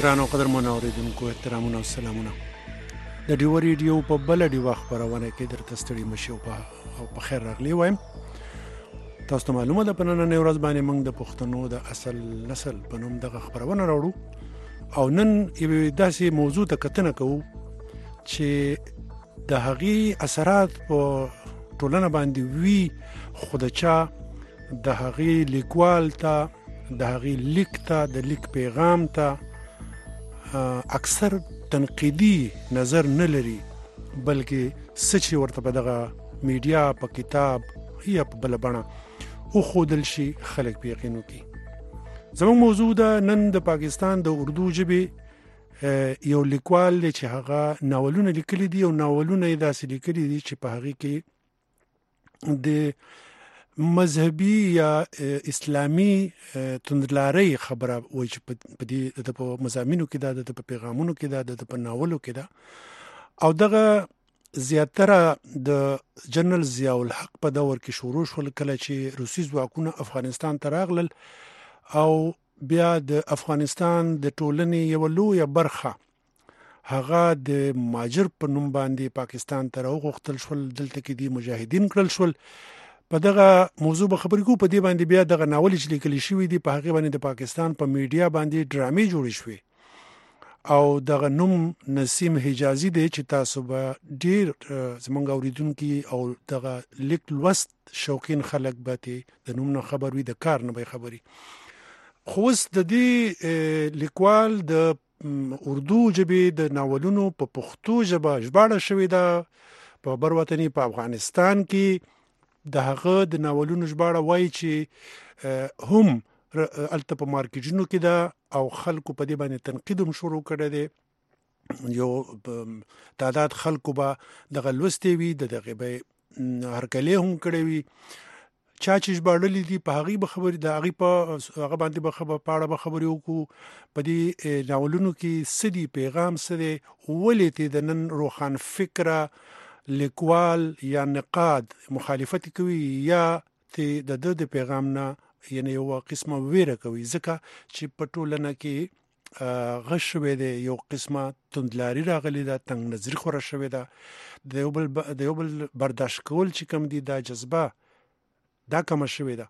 ګرانو قدرمنو اوریدونکو احترامونه او سلامونه. د ډیو ریډیو په بل ډیو خبرونه کې درته ستړي مشي او په خیر راغلی وایم. تاسو ته معلومه ده په نن ورځ باندې موږ د پښتنو د اصل نسل په نوم دغه خبرونه راوړو او نن یوه داسې موضوع ته کتنه کوو چې د هغې اثرات په ټولنه باندې وی، خو د چا د هغې لیکوال ته، د هغې لیک ته، د لیک پیغام ته اکثر تنقیدي نظر نه لري، بلکې څه چې ورته په دغه میډیا، په کتاب یا په بله بڼه وښودل شي خلک په یقین وکړي. زموږ موضوع ده نن د پاکستان د اردو ژبې یو لیکوال دی چې هغه ناولونه لیکلي دي او ناولونه یې داسې لیکلي دي چې په هغې کې د مذهبي یا اسلامي توندلارۍ خبره وایي چې په دې د په مضامینو کې ده، د په پیغامونو کې ده، د په ناولو کې ده. او دغه زیاتره د جنرال ضیاء الحق په دور کې شروع شول کله چې روسي ځواکونه افغانستان ته راغلل او بیا د افغانستان د ټولنې یوه لویه برخه هغه د ماجر په نوم باندې پاکستان ته راوغوښتل شول، دلته کې دي مجاهدین کړل شول. په دغه موضوع به خبرې کوو. په دې باندې بیا دغه ناول چې لیکل شوي دي په هغې باندې د پاکستان په میډیا باندې ډرامې جوړې شوې او دغه نوم نسیم حجازي دی چې تاسو به ډېر زموږ اوریدونکي او دغه لیک لوست شوقین خلک به د نوم نه خبر وي، د کار نه به خبري. خو اوس د دې لیکوال د اردو ژبې د ناولونو په پښتو ژبه ژباړه شوې ده په بروطني په افغانستان کې. د هغه د ناولونو ژباړه وایي چې هم هلته په مارکیټونو کې ده او خلکو په دې باندې تنقید هم شروع کړی دی. یو تعداد خلکو به دغه لوستې وي، د دغې به هرکلې هم کړی وي. چا چې ژباړلي دي په هغې به خبرې د هغې په هغه باندې به په اړه به خبرې وکړو. په دې ناولونو کې څه دي، پیغام څه دی، ولې ته د نن روښان فکره لیکوال یا نقاد مخالفت کوي یا ته د د پیغام نه یعنی یو قسمه ویره کوي، ځکه چې په ټولنه کې غش شوی دی، یو قسمه توندلاري راغلې ده، تنګ نظري خوره شوې ده، د یو بل برداشت کول چې کوم دي دا جذبه دا کمه شوې ده.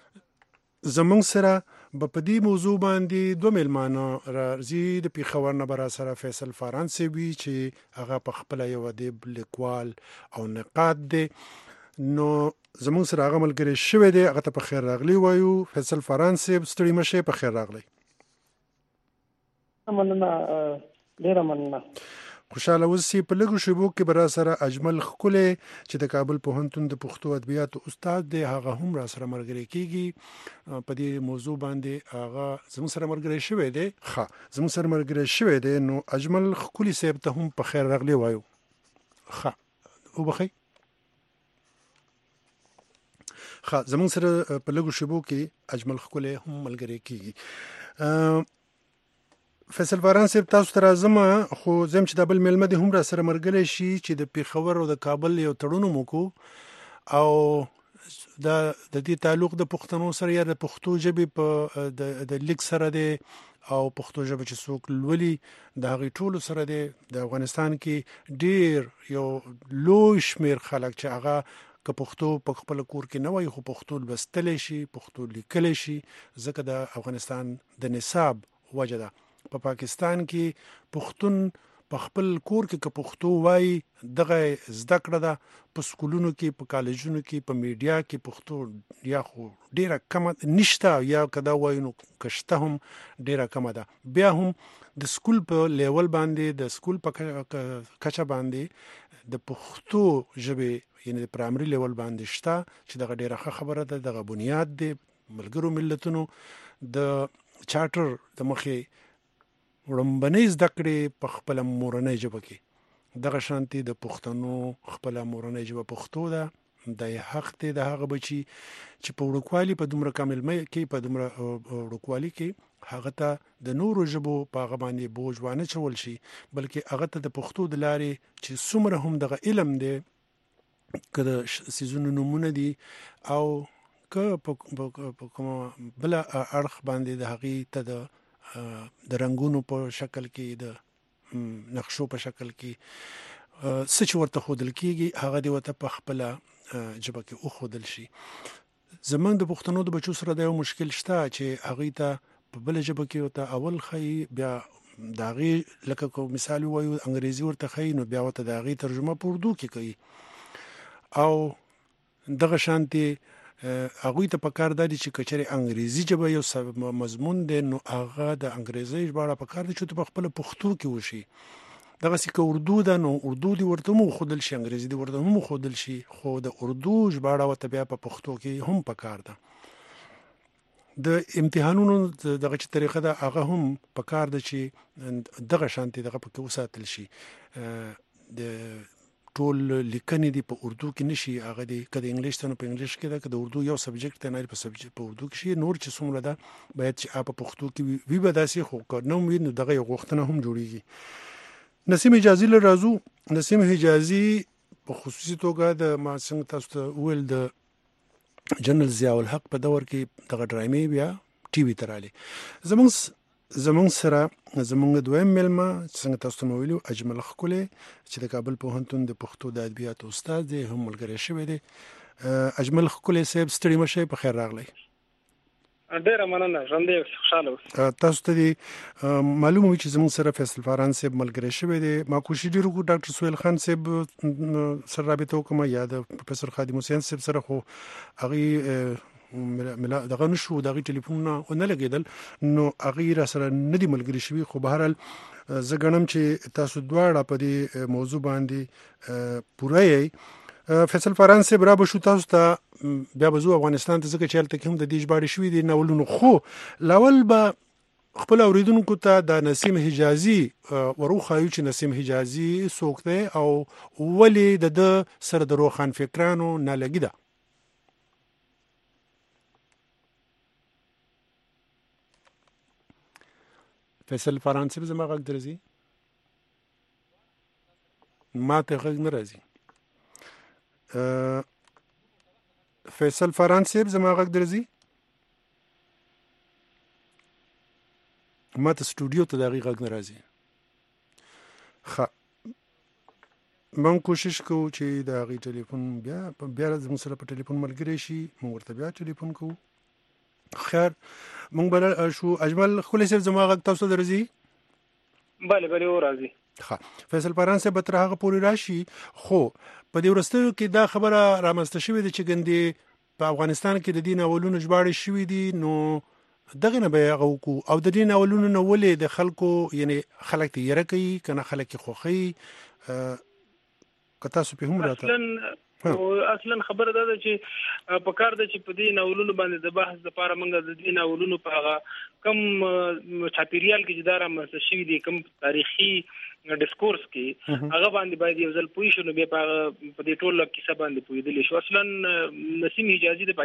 زموږ سره به په دې موضوع باندې دوه میلمانه راځي. د پېښور نه به راسره فیصل فاران صاحب وي چې هغه په خپله یو ادیب، لیکوال او نقاد دی. نو زموږ سره هغه ملګری شوی دی، هغه ته په خیر راغلی وایو. فیصل فاران صاحب ستړي مه شئ، په خیر راغلی. مننه، ډېره مننه. خوشحاله اوسئ. په لږو شیبو کې به راسره اجمل ښکلی چې د کابل پوهنتون د پښتو ادبیاتو استاد دی هغه هم راسره ملګری کېږي په دې موضوع باندې. هغه زموږ سره ملګری شوی دی. زموږ سره ملګری شوی دی. نو اجمل ښکلي صاحب ته هم په خیر راغلی وایو. وبخئ. زموږ سره په لږو شیبو کې اجمل ښکلی هم ملګری کېږي. فیصل فاران صاحب تاسو ته راځم، خو زم چې دا بل میلمه دې هم را سره ملګری شي چې د پېښور او د کابل یو تړون مو کو او د دې تعلق د پښتنو سره یا د پښتو ژبې په د لیک سره دی او پښتو ژبه چې څوک لولي د هغې ټولو سره دی. د افغانستان کې ډېر یو لوی شمېر خلک چې هغه که پښتو په خپل کور کې نه وایي خو پښتو لوستلی شي، پښتو لیکلی شي، ځکه د افغانستان د نصاب وجه ده. په پاکستان کې پښتون په خپل کور کې که پښتو وایي دغه زده کړه ده. په سکولونو کې، په کالجونو کې، په میډیا کې پښتو یا خو ډېره کمه نشته یا که دا وایو نو که شته هم ډېره کمه ده. بیا هم د سکول په لیول باندې، د سکول په کچه باندې د پښتو ژبې یعنی د پرایمري لیول باندې شته چې دغه ډېره ښه خبره ده. دغه بنیاد دی ملګرو ملتونو د چارټر د مخې وړومبنۍ زده کړې په خپله مورنۍ ژبه کې. دغه شانتې د پښتنو خپله مورنۍ ژبه پښتو ده. د حق دی د هغه بچي چې په وړوکوالي په دومره کاملمۍ کې، په دومره وړوکوالي کې هغه ته د نورو ژبو په هغه باندې بوج وانه چول شي، بلکې هغه ته د پښتو د لارې چې څومره هم دغه علم دی، که د څیزونو نومونه دي او که په کومه بله اړخ باندې د هغې ته د د رنگونو په شکل کې د نقشو په شکل کې څه چې ورته ښودل کېږي هغه دې ورته په خپله ژبه کې وښودل شي. زمونږ د پښتنو د بچو سره دا یو مشکل شته چې هغوی ته په بله ژبه کې ورته اول ښایي، بیا د هغې لکه که مثال ووایو انګریزي ورته ښایي نو بیا ورته د هغې ترجمه په اردو کې کوي. او دغه شانتې هغوی ته پکار دا دي چې که چېرې انګریزي ژبه یو مضمون دی نو هغه د انګریزي ژباړه پکار دي چې ته په خپله پښتو کې وشي. دغسې که اردو ده نو اردو دې ورته هم وښودل شي، انګریزي دې ورته هم وښودل شي، خو د اردو ژباړه ورته بیا په پښتو کې هم پکار ده. د امتحانونو دغه چې طریقه ده هغه هم پکار ده چې دغه شانتې دغه پکې وساتل شي. د ټول لیکنې دي په اردو کې نشي، هغه دي که د انګلیش ته نو په انګلیش کې ده، که د اردو یو سبجیکټ دی نو په اردو کې شي. نور چې څومره ده باید چې په پښتو کې وي به داسې، خو که نه وي نو دغه یو غوښتنه هم جوړیږي. نسیم حجازي له راځو. نسیم حجازي په خصوصي توګه د ما څنګه تاسو ته وویل د جنرال ضیاء الحق په دور کې دغه ډرامې بیا ټي وي ته رالې. زمونږ سره زمونږ دویم میلمه څنګه تاسو ته مو ویلو اجمل ښکلی چې د کابل پوهنتون د پښتو د ادبیاتو استاد دی هم ملګری شوی دی. اجمل ښکلی صاحب ستړي مه شئ، په خیر راغلی. ډیره مننه، ژوندی خوشحاله اوسئ. تاسو ته دې معلومه وي چې زموږ سره فیصل فاران صاحب ملګری شوی دی. ما کوشش ډېر وکړو ډاکټر سهیل خان صاحب سره رابطه وکړم یا د پروفیسور خادم حسین صاحب سره، خو هغې دغه نشو، د هغې ټلیفونونه ونه لګېدل نو هغې را سره نه دي ملګري شوي. خو بهرحال زه ګڼم چې تاسو دواړه په دې موضوع باندې پوره یې. فیصل فاران صاحب را به شو تاسو ته بیا به زو افغانستان ته، ځکه چې هلته کې هم د دې ژباړې شوي دي ناولونو. خو لاول به خپل اوریدونکو ته د نسیم حجازي وروښایو چې نسیم حجازي څوک دی او ولې د ده سره د روښان فکرانو نالګي ده. فیصل فاران صاحب زما غږ درځي؟ ما ته غږ نه راځي. فیصل فاران صاحب زما غږ درځي؟ ما ته سټوډیو ته د هغې غږ نه راځي. ښه، موږ کوشش کوو چې د هغې ټلیفون بیا زموږ سره په ټلیفون ملګری شي، موږ ورته بیا ټلیفون کوو. خیر، موږ به شو. اجمل ښکلی صاحب زما غږ تاسو ته درځي؟ بله بله راځي. ښه، فیصل فاران صاحب به تر هغه پورې راشي. خو په دې وروستیو کې دا خبره رامنځته شوې ده چې ګندې په افغانستان کې د دې ناولونو ژباړې شوي دي، نو دغې نه به یې هغه وکړو. او د دې ناولونو نه ولې د خلکو یعنې خلک ته یره کوي که نه خلک یې خوښوي؟ که تاسو پې هم راته اصلا خبره دا ده چې په کار ده چې په دې ناولونو باندې د بحث لپاره موږ د دې ناولونو په هغه کم چاپیریال کې چې دا رامنځته شوي دي، کم تاریخي ډسکورس کې هغه باندې باید یو ځل پوه شو، نو بیا په دې ټوله کیسه باندې پوهېدلی شو. اصلا نسیم حجازي د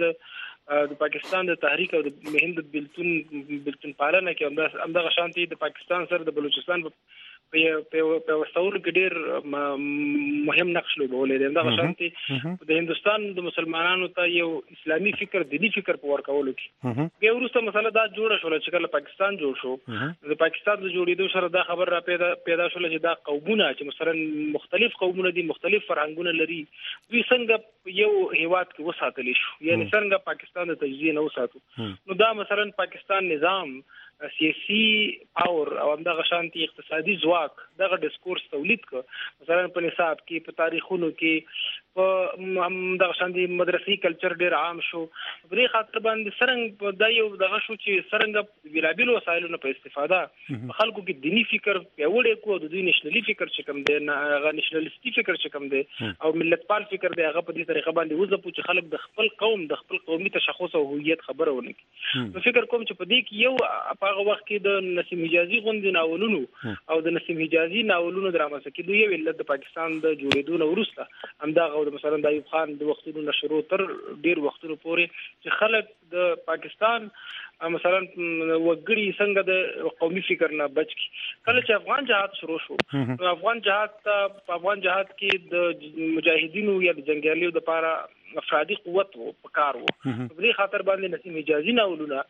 پاکستان د تحریک او د هند بلتون پالنه کې همدغه شانتې د پاکستان سره د بلوچستان په وسولو کې ډېر مهم نقش لوبولی دی. همدغه شانتې د هندوستان د مسلمانانو ته یو اسلامي فکر، دیني فکر په ورکولو کې بیا وروسته مسله دا جوړه شوله چې کله پاکستان جوړ شو، د پاکستان د جوړېدو سره دا خبر را پیدا شوله چې دا قومونه چې مثلا مختلف قومونه دي، مختلف فرهنګونه لري، دوی څنګه یو هیواد کې وساتلی شو، یعنې څنګه پاکستان د تجزیې نه وساتو. نو دا مثلا پاکستان نظام، سیاسي پاور او همدغه شانتي اقتصادي ځواک دغه ډسکورس تولید کړ، مثلا په نصاب کې، په تاریخونو کې، په همدغه شانتي مدرسي کلچر ډېر عام شو. په دې خاطر باندې څرنګه دا یو دغه شو چې څرنګه بېلابېلو وسایلو نه په استفاده په خلکو کې دیني فکر پیاوړی کړو، د دوی نشنلي فکر چې کوم دی، هغه نشنلیستي فکر چې کوم دی او ملتپال فکر دی، هغه په دې طریقه باندې وځپو چې خلک د خپل قوم، د خپل قومي تشخص او هویت خبره ونه کړي. نو فکر کوم چې په دې کې یو هغه وخت کې د نسیم حجازي غوندې ناولونو او د نسیم حجازي ناولونو د رامنځته کېدو یو علت د پاکستان د جوړېدو نه وروسته همدغه مثلا د ایوب خان د وختونو نه شروع تر ډېر وختونو پورې چې خلک د پاکستان مثلا وګړي څنګه د قومي فکر نه بچ کی. کله چې افغان جهاد شروع شو، نو افغان جهاد کې د مجاهدینو یا د جنگیالیو د لپاره افرادي قوت په کار وو. په دې خاطر باندې نسیم حجازي ناولونه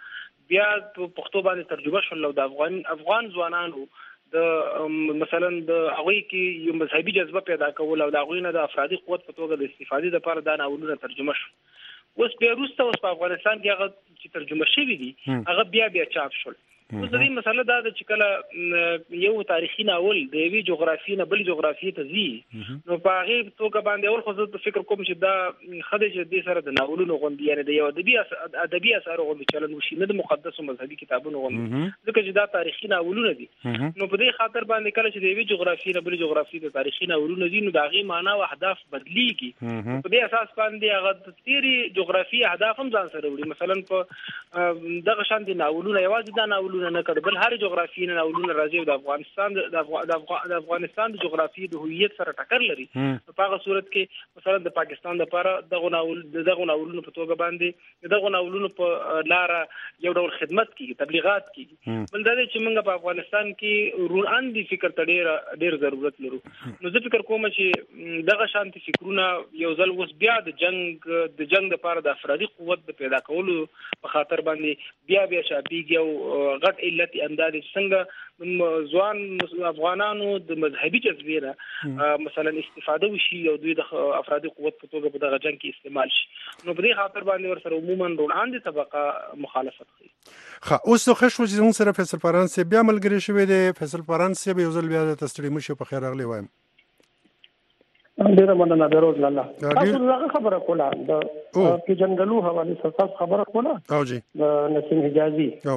بیا په پښتو باندې ترجمه شول د افغان ځوانانو د مثلا د هغه کې یو مذهبي جذبه پیدا کول او د هغه نه د افرادي قوت په توګه د استفادې لپاره دا ناولونه ترجمه شو. اوس بیا وروسته اوس په افغانستان کې هغه چې ترجمه شوی دي هغه بیا چاپ شول. اوس د دې مسله دا د چې کله یو تاریخي ناول د یوې جغرافي نه بل جغرافي ته ځي نو په هغه توګه باندې اول خو زه فکر کوم چې دا خدای چې دې سره د ناولونو غوندي یعنی د یو ادبي اثر غوندي چلن وشي نه د مقدس مذهبي کتابونو غوندي ځکه چې دا تاریخي ناولونه دي. نو په دې خاطر باندې کله چې د یوې جغرافي نه بل جغرافي ته تاریخي ناولونه دي نو د هغه معنا او اهداف بدليږي. په دې اساس باندې هغه د تیری جغرافي اهداف هم ځان سره وړي. مثلا په دغه شان دي ناولونه یوازې دا ناولونه نه کړ بل هر جغرافي ناولونه راځي د افغانستان د جغرافي د هویت سره ټکر لري. په هغه صورت کې مثلا د پاکستان لپاره دغه ناولونو په توګه باندې دغه ناولونو په لار یو ډول خدمت کیږي تبلیغات کیږي. بل دا چې موږ په افغانستان کې روندي فکر ته ډیر ضرورت لرو. نو زه فکر کوم چې دغه شانتي فکرونه یو ځل اوس بیا د جنگ لپاره د افرادي قوت د پیدا کولو په خاطر باندې بیا چاپیږي او غټ علت اندازې څنګه ځوان افغانانو د مذهبي جذبې نه مثلا استفاده وشي او دوی د افرادي قوت په توګه په دغه جنگ کې استعمال شي. نو په دې خاطر باندې ورسره عموما روړاندې طبقه مخالفت کوي. اوس خو شو چې موږ سره فیصل فرانسې بیا ملګری شوی دی. فیصل فرانسې به یو ځل بیا د تستړي مشو په خیر راغلی وایم. ډیره مننه دروز لاله. تاسو دغه خبره کوله د پیژنګلو حواله سره خبره کوله او جی د نسیم حجازي او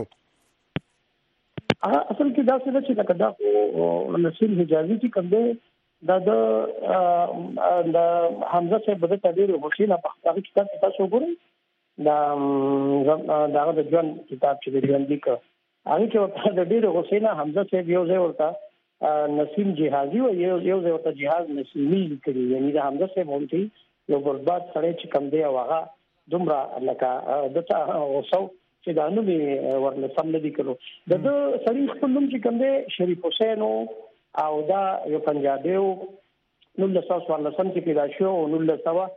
اصل کې دا څه چې لکه دا نسیم حجازي چې کوم دی د حمزه صاحب د تدیر وشینه په هغه کتاب تاسو ګورئ دا د ځوان کتاب چې دی باندې کا هغه کې د ډیر وشینه حمزه صاحب یو ځای ورته نسیم جهازي او یو ځای ورته جهاز نسیمی لیکلي یعنی د حمزه صاحب هم یو برباد سره چې کوم دی هغه دومره لکه د اوسو چې دا نو به ورله سم نه دي کړو. د سړي خپل نوم چې کوم دی شریف حسین او دا یو پنجابي نو له تاسو ورله سم چې پیدا شو او نو له سوا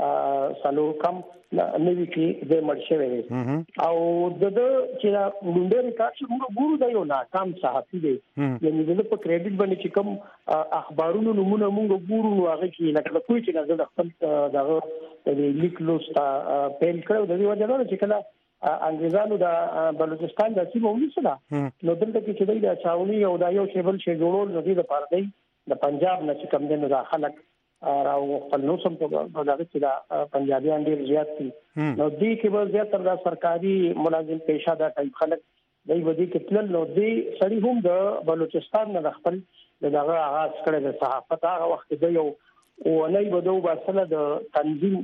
سالو کم نوی کې د مرشوي او د چې لومړی ریکارډ چې موږ ګورو دا یو ناکام صحافي دی یعنی د په کریډټ باندې چې کوم اخبارونو نمونه موږ ګورو نو هغه کې لکه کوی چې نه د خپل دغه لیکلو ستا پیل کړو د دې وجه نه چې کله انګریزانو د بلوچستان د سیمه ونیسله نو دلته کې چې د چاوني او د یو شیبل شي جوړول نو د پاره دی د پنجاب نه چې کوم د نه خلک راو خپل نو سم په دغه چې د پنجابیان ډیر زیات دي نو دې کې به زیاتره د سرکاري ملازم پیشه دا ټایپ خلک دی ودی کې تل نو دې سړي هم د بلوچستان نه خپل دغه آغاز کړی د صحافت هغه وخت دی یو او نه بدو باسله د تنظیم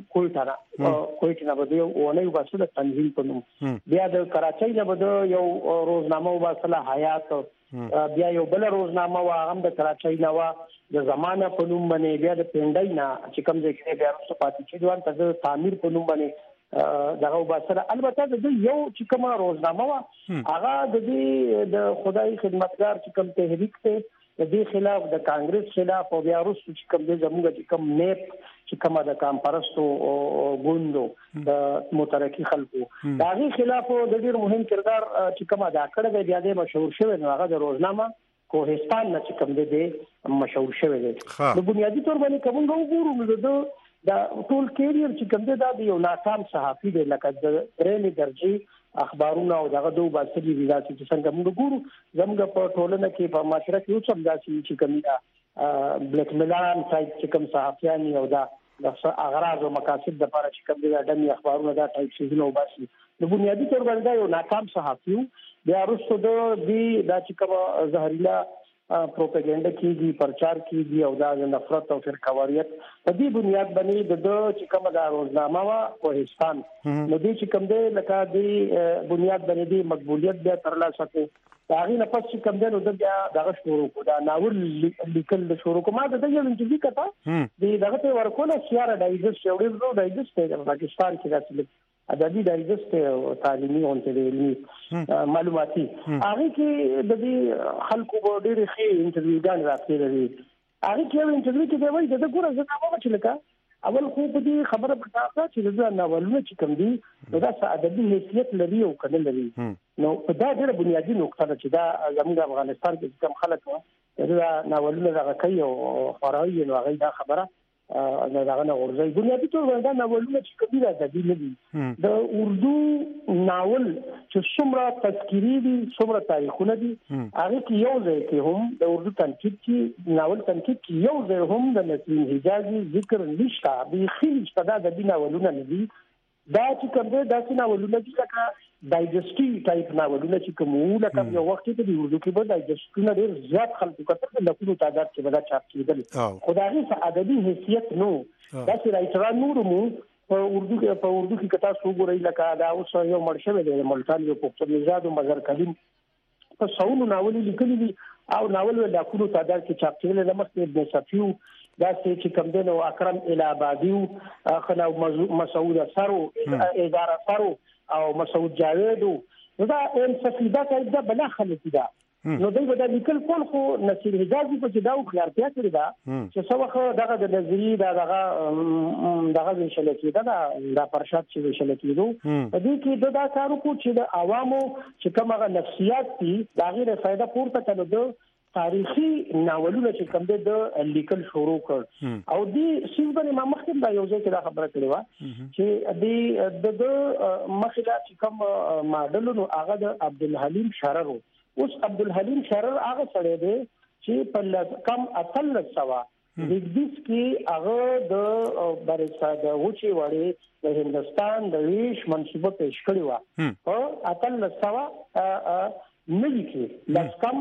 کوټه نه بدو او نه باسله تنظیم په نوم بیا د کراچۍ نه بدو یو روزنامه باسله حیات بیا یو بل روزنامه واغم د کراچۍ نه وا د زمانه په نوم باندې بیا د پندای نه چې کوم ځای کې بیا رسو پاتې چې دوان ته تعمیر په نوم باندې دغه باسره البته د یو چې کومه روزنامه وا هغه د دې د خدای خدمتګار چې کوم تحریک ته د دې خلاف د کانګرس خلاف او بیا رسو چې کوم د زموږ چې کوم نیپ چې کومه د کام پرستو ګوندو د مترقي خلکو دا غي خلاف د ډیر مهم کردار چې کومه دا کړه د بیا د مشهور شوی نو هغه د روزنامه کوهستان نه چې کوم دی مشهور شوی دی د بنیادی تور باندې کوم وګورو نو دا ټول کیریئر چې کوم دی دا یو ناکام صحافي دی لکه د درېمې درجه اخبارونه او دغه دوه باسي دي چې څنګه موږ ګورو زموږ په ټولنه کې په معاشره کې اوس هم دا چې کوم دا بلیک میلان سایت چې کوم صحافیان او دا د اغراض او مقاصد د لپاره چې کوم دا دمي اخبارونه دا ټایپ شي نو باسي د بنیادی تور باندې یو ناکام صحافي بیا وروسته د دې دا چې کوم زهريلا پروپاګاندا کیږي پرچار کیږي او دا د نفرت او فرقواریت په دې بنیاد باندې د چې کوم دا روزنامه وا کوهستان نو دې چې کوم دې لکه دې بنیاد باندې دې مقبولیت بیا ترلاسه کړي دا غي نه پس چې کوم دې نو بیا دغه شروع کو دا ناول لیکل د شروع کومه د یو انټرویو کته دې دغه ته ورکول سیاره دایجست یو ډیر دایجست د پاکستان کې راځي ادبي دایجست تعلیمي او علمي معلوماتي هغه کې د دې خلکو په ډېر ښه انټرویوګان راځي هغه کې یو انټرویو کې دی وایي د ګوره زه هغه چې لکه اول خو په دې خبره پټه چې د ناولونه چې کوم دي نو دا ادبي حیثیت لري او کنه لري نو په دا ډېره بنیادی نقطه ده چې دا زموږ افغانستان کې کوم خلک دا ناولونه دغه کوي او خورایي نو هغه دا خبره نه دغه نه ورځي بنیادی ټول دا ناولونه چې کوي دا د دې نه دي د اردو ناول چې څومره تذکيري دي څومره تاریخونه دي هغه کې یو ځای کې هم د اردو تنقید کې ناول تنقید کې یو ځای هم د نسیم حجازي ذکر نشته به خېل دا د دې ناولونه نه دي دا چې کوم دا چې ناولونه چې لکه ډایجسټي ټایپ ناولونه چې کوم لکه یو وخت کې د اردو کې به ډایجسټونه ډېر زیات خلکو کتل د کلو تعداد کې به چاپ کېدل خدای څخه ادبي حیثیت نو دا چې رائټران نور مو په اردو کې کتا سو ګورې لکه دا اوس یو مرشد دی ملتان یو پښتون نژاد او مظهر کلیم په څونو ناول لیکلي دي او ناول د کلو تعداد کې چاپ کېدل د مخ ابن صفیو دا چې کوم دنو اکرم الابادیو خلا مسعود سرو اداره سرو او مسعود جاوید دا ان صفیدا کې دا بلا خلک دا نو دوی به د لیکل کول خو نصیر حجازي په چې دا خلارتیا کړی دا چې څو دغه د نظری دغه وشل کېده دا پرشاد چې وشل کېدو په دې کې دا کارو کو چې د عوامو چې کومه نفسیات دي دا غیر فائدہ پورته کړو تاریخي ناولونه چې کوم د لیکل شروع کړ او دې سیمه ما مخکې دا یو ځای کې دا خبره کړې و چې د مخکې چې کوم ماډلونو هغه د عبدالحلیم شرر اوس عبدالحلیم شرر هغه سره دی چې په کم اتل سوا د دې کې هغه د برسا د وچی وړي د هندستان د ویش منصوبه پیش کړی و او اتل سوا ملي کې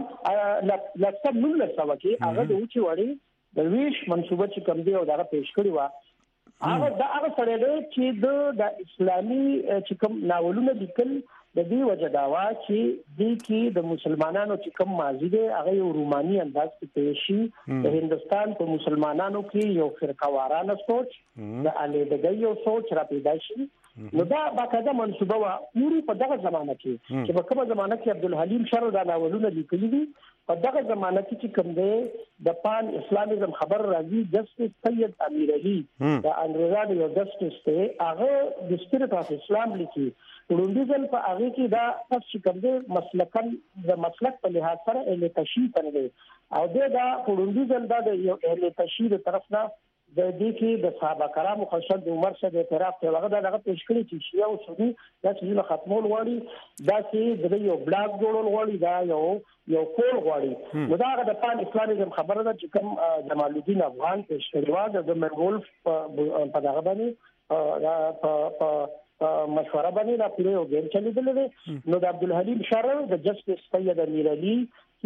لکه نو لسوا کې هغه د وچی وړي د ویش منصوبه چې کوم دی او دا پیش کړی و هغه سره دی چې د اسلامي چې کوم ناولونه لیکل د دې وجه دا وا چې د کې د مسلمانانو چې کوم ماضي دی هغه یو روماني انداز کې پیشي د هندستان په مسلمانانو کې یو فرقوارانه سوچ د الیدګي یو سوچ را پیدا شي نو دا باقاعده منصوبه وا پوری په دغه زمانہ کې چې په کومه زمانہ کې عبدالحلیم شرر دا ناولونه لیکلي دي په دغه زمانہ کې چې کوم دی د پان اسلامیزم خبر راځي جسټس سید امیر علي د انګریزانو یو جسټس ته هغه د سپیریټ اف اسلام لیکي وړاندیزل په هغه کې دا څه کوم دی مسلکن د مسلک په لحاظ سره اهل تشیع پنه او دا وړاندیزل دا د یو اهل تشیع طرف نه د دې کې د صحابه کرامو خشد عمر شه د اعتراف ته هغه دغه پیش کړی چې شیعه او سنی دا چې ختمول غواړي دا چې د یو بلاک جوړول غواړي دا یو کول غواړي نو دا د پان اسلامیزم خبره ده چې کوم جمال الدین افغان پیش کړی و د مرولف په دغه باندې په مشوره باندې دا پیره یو ګیم چلیدل دي نو د عبدالحلیم شرر د جسټس سید امیر علي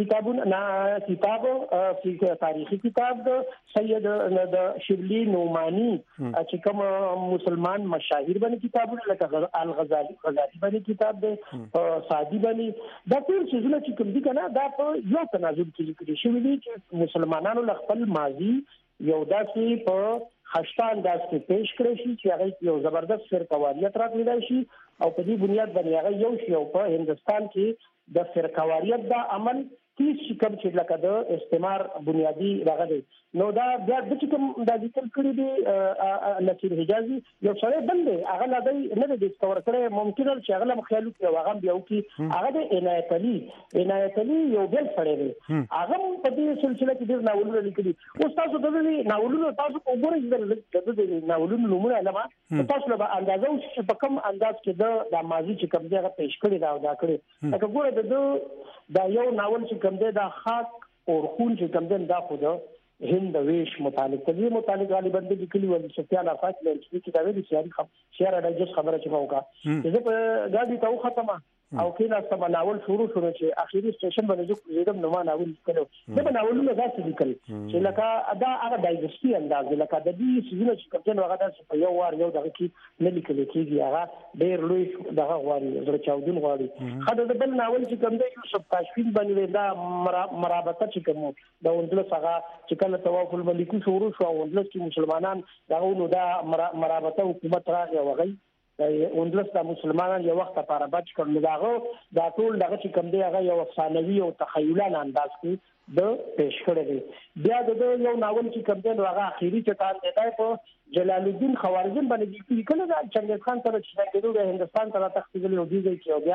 کتاب تاریخي کتاب د سید د شبلی نعمانی چې کوم مسلمان مشاهیر باندې کتابونه لکه الغزالی باندې کتاب دی سعدی باندې دا ټول څه چې کوم دي کنه دا په یو تناظر کې لیکل شوی دي چې مسلمانانو خپل ماضي یو داسې په خشتان داسې پیش کړی شي چې هغه یو زبردست فرقواریت راغلی شي او په دې بنیاد باندې هغه یو شی په هندستان کې د فرقواریت دا عمل تیس کوم چې لکه د استعمار بنیادی راغلی نو دا بیا د کوم د ذکر کړی دی نصیر حجازي یو سره بندي هغه نه دی نه د ډیسکور کړي ممکن چې هغه مخالو کې هغه بیا وکي هغه د عنایت علي یو بل سره دی هغه په دې سلسله کې د ناولونو لیکلي او تاسو د ناولونو تاسو وګورئ د ناولونو نومونه علما تاسو له اندازو چې په کوم انداز کې د ماضي چې کوم ځای پیش کړی دا کړی لکه ګوره دا یو ناول چې کوم دی دا خاک او خون چې کوم دی دا خو د هند ویش متعلق دې متعلق غالبا د لیکلي ول سفیان افاق له چې دا ویلي شهر راځي خبره چې موکا چې په غاډي ته ختمه او کله سم ناول شروع شو چې اخیری سټیشن باندې زیدم نو ما ناول کړو دا ناولونه ځکه لیکل چې لکه دا هغه ډایجسټي انداز لکه د دې سيزونه چې کوم هغه د په یو وار یو دغه کې نه لیکل کېږي هغه ډېر لوی دغه غواړي زړه چاودون غواړي خدای د بل ناول چې کوم دی یوسف تاشفین باندې دا مرابطه چې کوم دا وندل څنګه چې کله توافق الملکی شروع شو وندل چې مسلمانان دا نو دا مرابطه حکومت راغی وغي وندلس د مسلمانانو یو وخت لپاره بچ کړل دا ټول دغه چې کوم دی هغه یو افسانوي او تخیلانه انداز کې د پیش کړی دی بیا د یو ناول چې کوم دی هغه اخیری چټان دی په جلال الدین خوارزم باندې لیکل دا چنګیز خان سره چې د هندستان ته تختیدل او دیږي چې بیا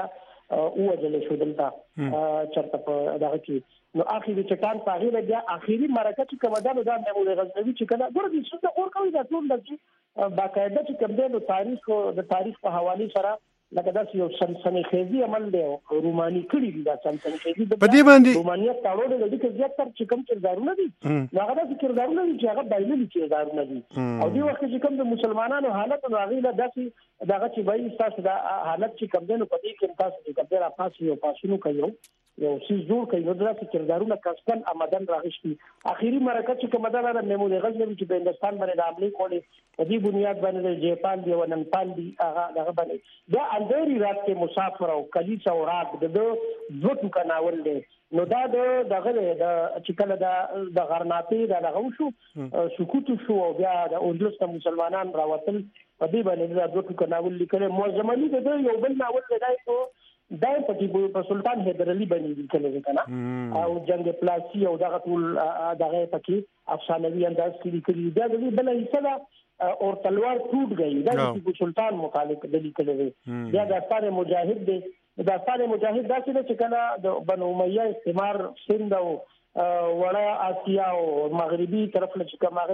او وجل شو دلته چرته په دغه کې نو اخیری چټان په غیره بیا اخیری مرکه چې کومه ده دا محمود غزنوي چې کله ګور دي څه اور کوي دا ټول د باقاعده چې کوم د تاریخ په حواله سره لکه دا یو سنسنی خیزی عمل دی روماني کړی دی دا سنسنی خیزی د رومانیت تاړو د دې کې زیاتره چې کوم کردارونه دي هغه د کردارونه دي چې هغه بایللي کردارونه دي او دی وخت چې کوم د مسلمانانو حالت راغی له داسې دغه چې وایي تاسو د حالت چې کوم دنو په دې کې تاسو چې کوم را پاسي او پاسونو کوي یو سیس جوړ کوي نو داسې کردارونه کسبن آمدن راغشتي اخیری مرکه چې کوم ده د محمود غزنوي چې په هندستان باندې د عملي کولې په دې بنیاد باندې جیپال دی وننپال دی هغه دغه باندې دا اندري رات کې مسافر او کلیسا او راګ د دوه ټکاناول دی نو دا دغه د چې کله د غرناطې دغه شو سکوت شو او بیا د اندلس مسلمانان راوتل په دې باندې د دوه ټکاناول لیکل موزمنی د یو بل ناول دی دا په سلطان حیدر علي باندې لیکل کنه او جنگ پلاسی او دغه ټول دغه پکې افسانوي انداز کې لیکل دی دا د بل حصہ اور تلوار ټوټ گئی دا ټیپو سلطان متعلق د لیکل دی بیا د افغان مجاهد دی د افغان مجاهد داسې چې کله د بنو امیه استعمار سند او وړا آسیا او مغربي طرف له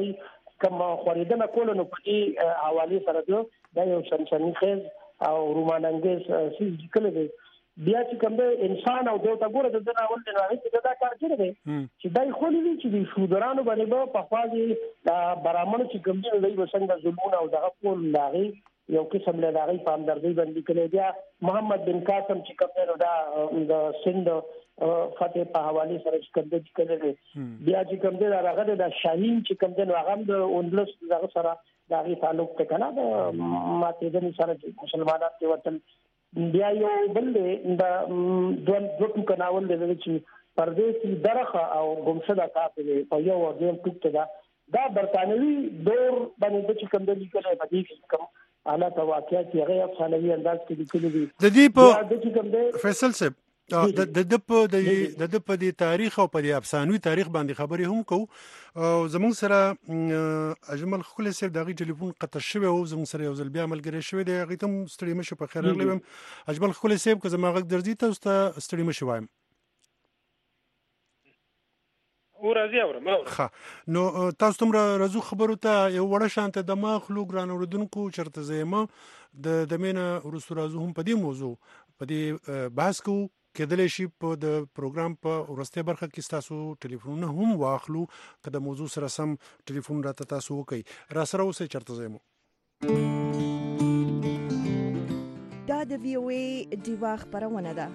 چې کوم خوریدنه کول نو په دې حواله سره دا یو سنسنی خیز او رومانانګز سیس لیکل دی بیا چې کوم د انسان او دوته ګوره د دناول د راغی چې دا کار کړی دی چې دای خو لري چې د شودرانو باندې په خواږي د برامن چې کوم دی دوی وسنګ ظلمونه او دغه کول لاغي یو قسم له لاغي په همدردی باندې کړی بیا محمد بن قاسم چې کوم دی د سند فتح په حواله سره چې کوم دی کړی دی بیا چې کوم دی راغله د شاهین چې کوم دی هغه د اندلس دغه سره دغه تعلق ته کنه د ماته د سره مسلمانانو ته وتل بیا یو بل د دوه ټکاناول دی چې پردیسي درخه او ګمشده کاپه په یو ورځ ټکته دا برتانوي دور باندې چې کوم د لیکل په دې کې کوم حالات واقعیت هغه افسانوي انداز کې لیکل دي د دې په فیصل صاحب د په د تاریخ او په د افسانوي تاریخ باندې خبرې هم کو او زموږ سره اجمل خل صاحب دغه ټلیفون قطع شوی او زموږ سره یو ځل بیا عملګری شوی دی هغه تم ستړي مشه په خیر راغلی اجمل خل صاحب که زما غږ درځي تاسو ته ستړي مشه وایم ورځي اورم نو تاسو تم راځو خبرو ته یو وړه شانته د مخلو ګران اوردونکو چرته زېما د مینا ورسره راځو هم په دې موضوع په دې بحث کو کېدلی شي په د پروګرام په ورسته برخه کې تاسو ټلیفونونه هم واخلو که د موضوع سره سم ټلیفون راته تاسو وکي را سره اوسې چرته زمو دا د وی او ای دیوا خبرونه ده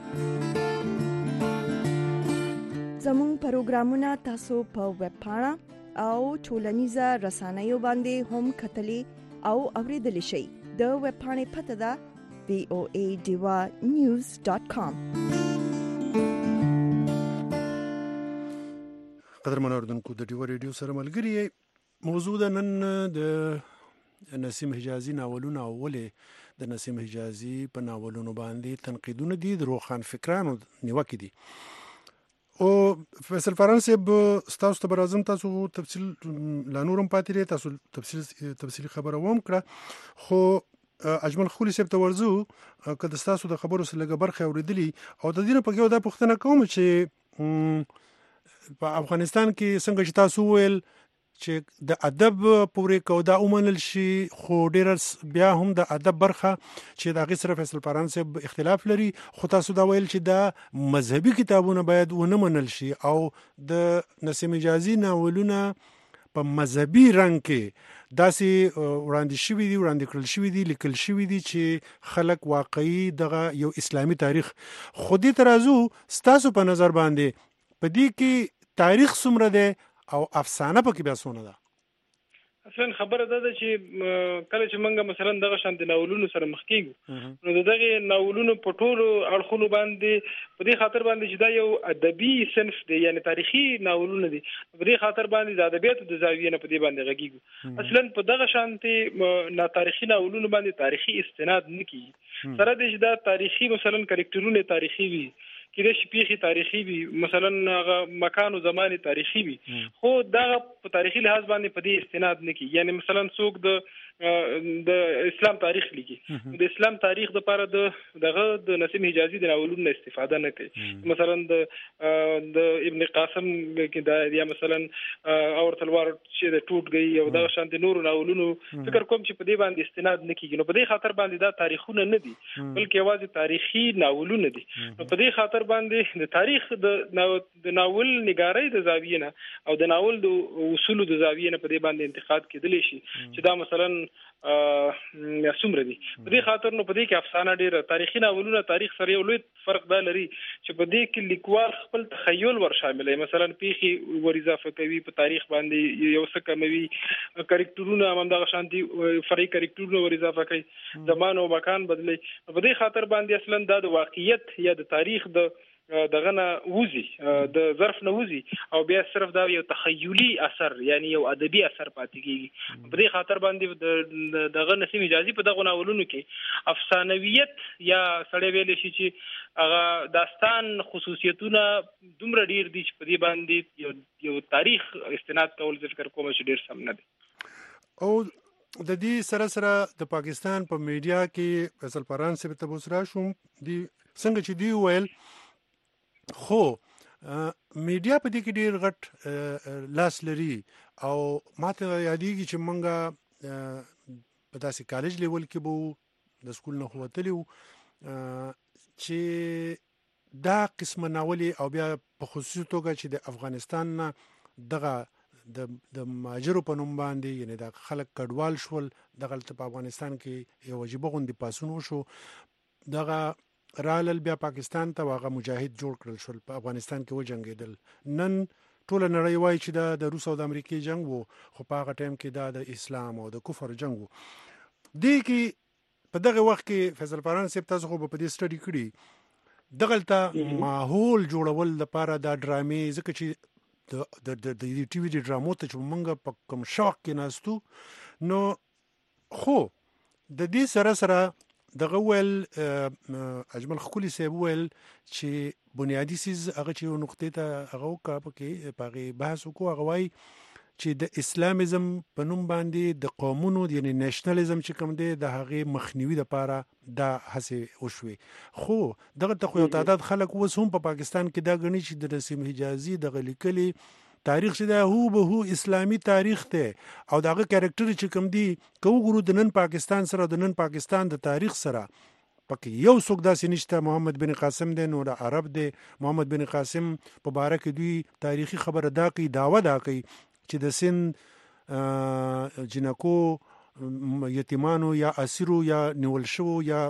زموږ پروګرامونه تاسو په ویب پاڼه او ټولنیزه رسنیو باندې هم کتلی او اوریدلی شئ د ویب پاڼې پته ده voadivanews.com قدرمن اوردونکو د ډیو ریډیو سره ملګری موضوع د نن د نسیم حجازي ناولونه اولې د نسیم حجازي په ناولونو باندې تنقیدونه دي د روخان فکرانو نیوکې دي او فیصل فرانسه تاسو ته برازم تاسو تفصیل لا نورم پاتې تاسو تفصیلی خبره ووم کړه خو اجمل خولي صاحب ته ورزو کله تاسو د خبرو سره لږه برخه اوریدلی او د دې په کې دا پوښتنه کوم چې په افغانستان کې څنګه چې تاسو ویل چې د ادب پورې کو دا اومنل شي خو ډیر بیا هم د ادب برخه چې د غي سره فیصل فرانسه اختلاف لري خو تاسو دا ویل چې دا مذهبي کتابونه باید ونه منل شي او د نسیم حجازي ناولونه په مذهبي رنگ کې داسې وړاندې شوی دي وړاندې کړل شوی دي لیکل شوی دي چې خلک واقعي دغه یو اسلامي تاریخ خودي ترازو ستاسو په نظر باندې په دې کې تاریخ څومره ده او افسانه پکې بیا څونه ده اصلا خبره ده چې کله چې موږ مثلا دغه شانت ناولونو سره مخ کیږو نو دغه ناولونو په ټولو اړخونو باندې په دې خاطر باندې چې دا یو ادبي صنف دی یعنی تاریخي ناولونه دي په دې خاطر باندې د ادبیاتو د زاویې نه په دې باندې غږیږو اصلا په دغه شانت نا تاریخي ناولونو باندې تاریخي استناد نکي سره د دا تاریخي مثلا کریکټرونه تاریخي وي کله چې پیخي تاریخي وي مثلا مکان او زمانه تاریخي وي خو دا په تاریخي لحاظ باندې په دې استناد نکي یعنی مثلا څوک د د اسلام تاریخ لیکي د اسلام تاریخ د لپاره د نسیم حجازي د ناولونو استفاده نه کوي. مثلا د ابن قاسم کې دا یا مثلا اور تلوار چې د ټوټ گئی او دا شان د نور ناولونو فکر کوم چې په دې باندې استناد نه کیږي. نو په دې خاطر باندې دا تاریخونه نه دي بلکې یوازې تاریخي ناولونه دي. نو په دې خاطر باندې د تاریخ د ناول نګارۍ د زاویې نه او د ناول د اصول د زاویې نه په دې باندې انتقاد کېدلی شي چې دا مثلا څومره دي. په دې خاطر نو په دې کې افسانه ډېره تاریخي ناولونه تاریخ سره یو لوی فرق دا لري چې په دې کې لیکوال خپل تخیل ور شاملوي. مثلا پیخي ور اضافه کوي په تاریخ باندې یو څه کموي کریکټرونه هم دغه شانتي فرعي کریکټرونه ور اضافه کوي زمان او مکان بدلی. په دې خاطر باندې اصلا دا د واقعیت یا د تاریخ دغه نه وزي د ظرف نه وزي او بیا صرف دا یو تخیلی اثر یعنی یو ادبي اثر پاتې کیږي. په دې خاطر باندې دغه نسیم حجازي په دغه ناولونو کې افسانویت یا سړی ویل شي چې هغه داستان خصوصیتونه دومره ډیر دي چې په دې باندې یو تاریخ استناد کول ذکر کوم چې ډیر سم نه دي. او د دې سره سره د پاکستان په میډیا کې فیصل پران سے به تبصره شوم دی څنګه چې دی ویل خو میډیا په دې کې ډېر غټ لاس لري او ماته یادېږي چې مونږه په داسې کالج لیول کې به د سکول نه وتلی وو چې دا قسمه ناولې او بیا په خصوصي توګه چې د افغانستان نه دغه د ماجرو په نوم باندې یعنی د خلک کډوال شول دغه په افغانستان کې یو عجیبه غوندې پاسون وشو دغه رالل بیا پاکستان ته واغه مجاهد جوړ کړل شول په افغانستان کې وجنګیدل. نن ټول نړۍ وایي چې د روس او د امریکای جنگ وو خو په هغه ټایم کې د اسلام او د کفر جنگ وو. دې کې په دغه وخت کې فیصل پران صاحب تاسو خو په دې سټډي کړی دغلته ماحول جوړول لپاره دا ډرامې ځکه چې د ټي وي د ډرامو ته چې موږ په کوم شوق کې ناستو نو خو د دې سره دغه ول اجمل خولي صاحب ول چې بنیادی سیز هغه چې یو نقطې ته هغه کا پکې پاغي بحث وکړو هغه وای چې د اسلامیزم په نوم باندې د قومونو یعنی نېشنلزم چې کوم دی د هغه مخنیوي لپاره دا هڅه وشوي. خو دغه ته یو تعداد خلک اوس هم په پاکستان کې دا غني چې د نسیم حجازي د غلیکلي تاریخ چې دا هو به هو اسلامی تاریخ ته او دغه کریکټر چې کوم دی کو ګورو د نن پاکستان سره د نن پاکستان د تاریخ سره پکې یو څوک داسې نشته. محمد بن قاسم دی نو د عرب دی محمد بن قاسم په باره کې دوی تاریخي خبره دا کوي داوا دا کوي چې د سن جنکو یتیمانو یا اسیرو یا نیول شو یا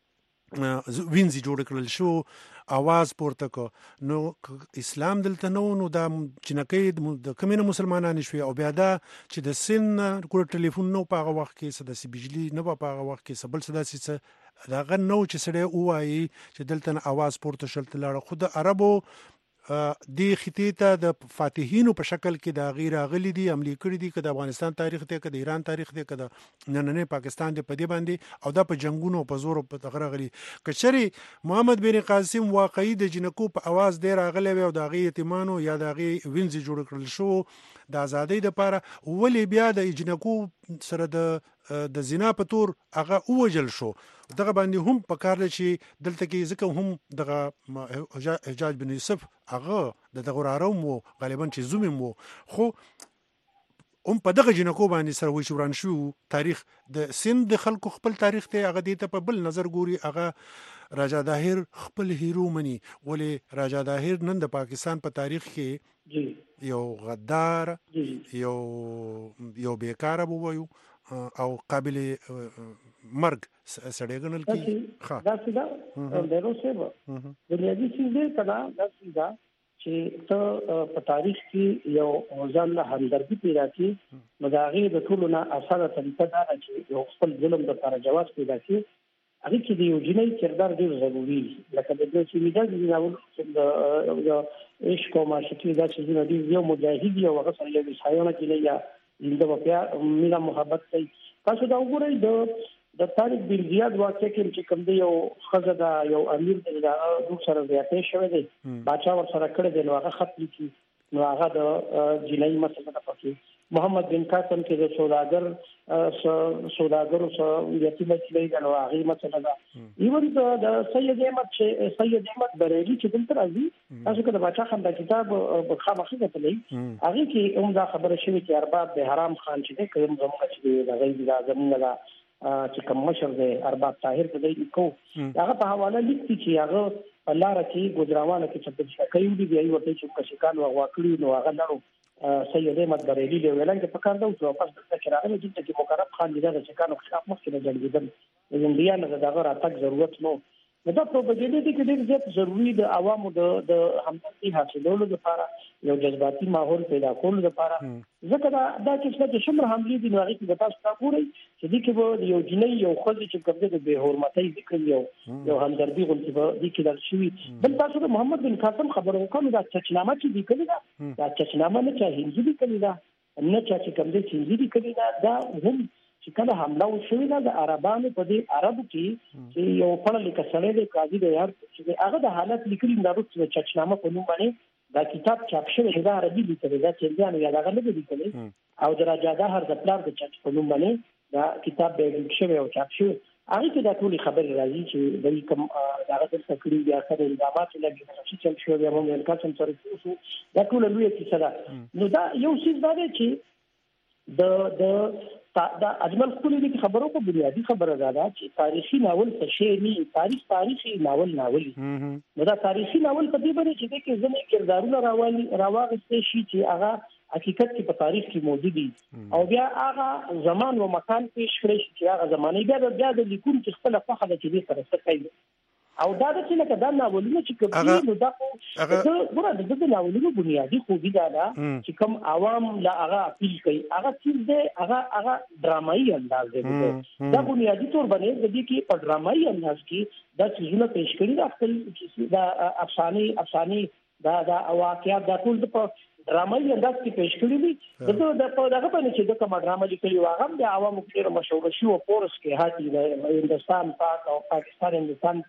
وینځي جوړ کړل شو आवाज پورته کو نو اسلام دلته نو دا جنکې د کمینه مسلمانانو شوي او بیا دا چې د سن کور ټلیفون نو په هغه وخت کې سداسي بجلی نه په هغه وخت کې سبل سداسي دا غن نو چې سړی وایي چې دلته आवाज پورته شلته لاړه خود عربو دی خطې ته د فاتحینو په شکل کې د غیر غلي دي عملي کړی دي کله افغانستان تاریخ ته کله ایران تاریخ ته کله نننې پاکستان د پدې باندې او د په جنگونو په زور په تغره غلي کچري محمد بن قاسم واقعي د جنکو په आवाज ډیر غلي او د غي یتیمانو یا د غي وینځي جوړ کړل شو د ازادۍ لپاره ولې بیا د جنکو سره د زنا په تور هغه اوجل شو دغه باندې هم په کار لشي دلته کې ځکه هم دغه حجاج بن یوسف هغه د غراروم وو غالبا چې زومم وو خو هم په دغه جنکو باندې سره وشي وران شو تاریخ د سند خلکو خپل تاریخ ته هغه دې ته په بل نظر ګوري هغه راجا داهر خپل هیرو مني ولې راجا داهر نن د پاکستان په تاریخ کې یو غدار یو بیکاره بوویو او قابل مرګ سړی ګڼل کی دا څه دا روسه بنیادی چیز دی کله دا څه چې ته په تاریخ کې یو ځان له همدردي پیدا کی نو دا غي د ټولو نه اثر طریقه دا چې یو خپل ظلم د لپاره جواز پیدا کی هغه کې د یو جنۍ کردار ډیر ضروري لکه د دې چې میډیا د عشق او معشوقي دا چې د یو مجاهد یو هغه سره یو ځایونه کې یا د بیا مینا محبت کوي تاسو دا وګورئ د تاریخ بن زیاد واقع کې چې کوم دی یو خزه دا یو امیر دی دا دوه سره زیاتې شوی دی باچا ور سره کړی دی نو هغه خط لیکي نو هغه د جنۍ مسله ده پکې محمد بن قاسم کې د سوداګرو سره یتیم چې د هغه مسله ده ایون د سید احمد بریلی چې دلته راځي تاسو کله باچا خان د کتاب خامخې کتلې هغه کې هم دا خبره شوې چې ارباب د حرام خان چې کوم زموږ چې د غیب اعظم نه چې کوم مشر دی ارباب طاهر په دې کو هغه په حواله لیکي چې هغه الله راکي ګجراوانه کې چې کوي دی وی ورته چې کشکان واکړي نو هغه لرو سید احمد بریلی له ویلان کې پکار دا او پس د چراغ نه چې مقرب خان لیدل چې کانو خلاف مخکې نه جوړېدل انډیا نه دغه راتګ ضرورت نو دا پروپاګاندا دي کې ډېر زیات ضروری د عوامو د همدردي حاصلولو لپاره یو جذباتي ماحول پیدا کولو لپاره ځکه دا چې څومره حملې دي نو هغه کې تاسو ګورئ چې دي کې یو جنۍ یو خځه چې کوم د به حرمتۍ ذکر یو همدردي غونډه دي کې درشوي بل تاسو د محمد بن قاسم خبرو کوم دا چچنامه چې دي کړی دا چچنامه نه چې هندي دي کړی دا نه چې کوم دي چې هندي دي کړی دا هم چې کله حمله وشوه د عربانو په دې عربو کې چې یو په لیک سره د قاضي د یار چې هغه د حالت لیکلي د چچنامه په نوم باندې دا کتاب چاپ شوی دی عربي لیکل دا چې ځان یاد هغه نه لیکل او دراجاده هر د پلار د چچ په نوم باندې دا کتاب به لیک شوی او چاپ شوی هغه کې دا ټول خبرې راځي چې د کوم هغه د تکلیف یا سره الزامات لګي چې چل شوی دی موږ الکاسم سره دا ټول لوی کیسه ده نو دا یو څه دا دی چې دا اجمل خپل دې خبرو په بنیادی خبره ده چې تاریخي ناول څه شی نه تاریخي ناول نو دا تاریخي ناول په دې باندې چې کې ځنې کردارونه راوغستې شي چې هغه حقیقت کې په تاریخ کې موجود دي او بیا هغه زمان او مکان پیش کړی چې هغه زمانه بیا د لیکون چې خپل خوخه د چې سره څه کوي او دا د څه لکه دا ناولونه چې کوي نو دا ګوره د ناولونو بنیادی خوبي دا چې کوم عوام لا هغه اپیل کوي هغه چیز دی هغه ډرامایي انداز دی دا بنیادی تور باندې د دې کې په ډرامایي انداز کې دا چیزونه پیش کړي دا خپل دا افساني دا واقعیت دا ټول په ډرامایي انداز کې پیش کړي دي دغه باندې چې د کوم ډرامه لیکلي واغم د عوامو کې مشهور شو پورس کې هاتي د هندستان پاک او پاکستان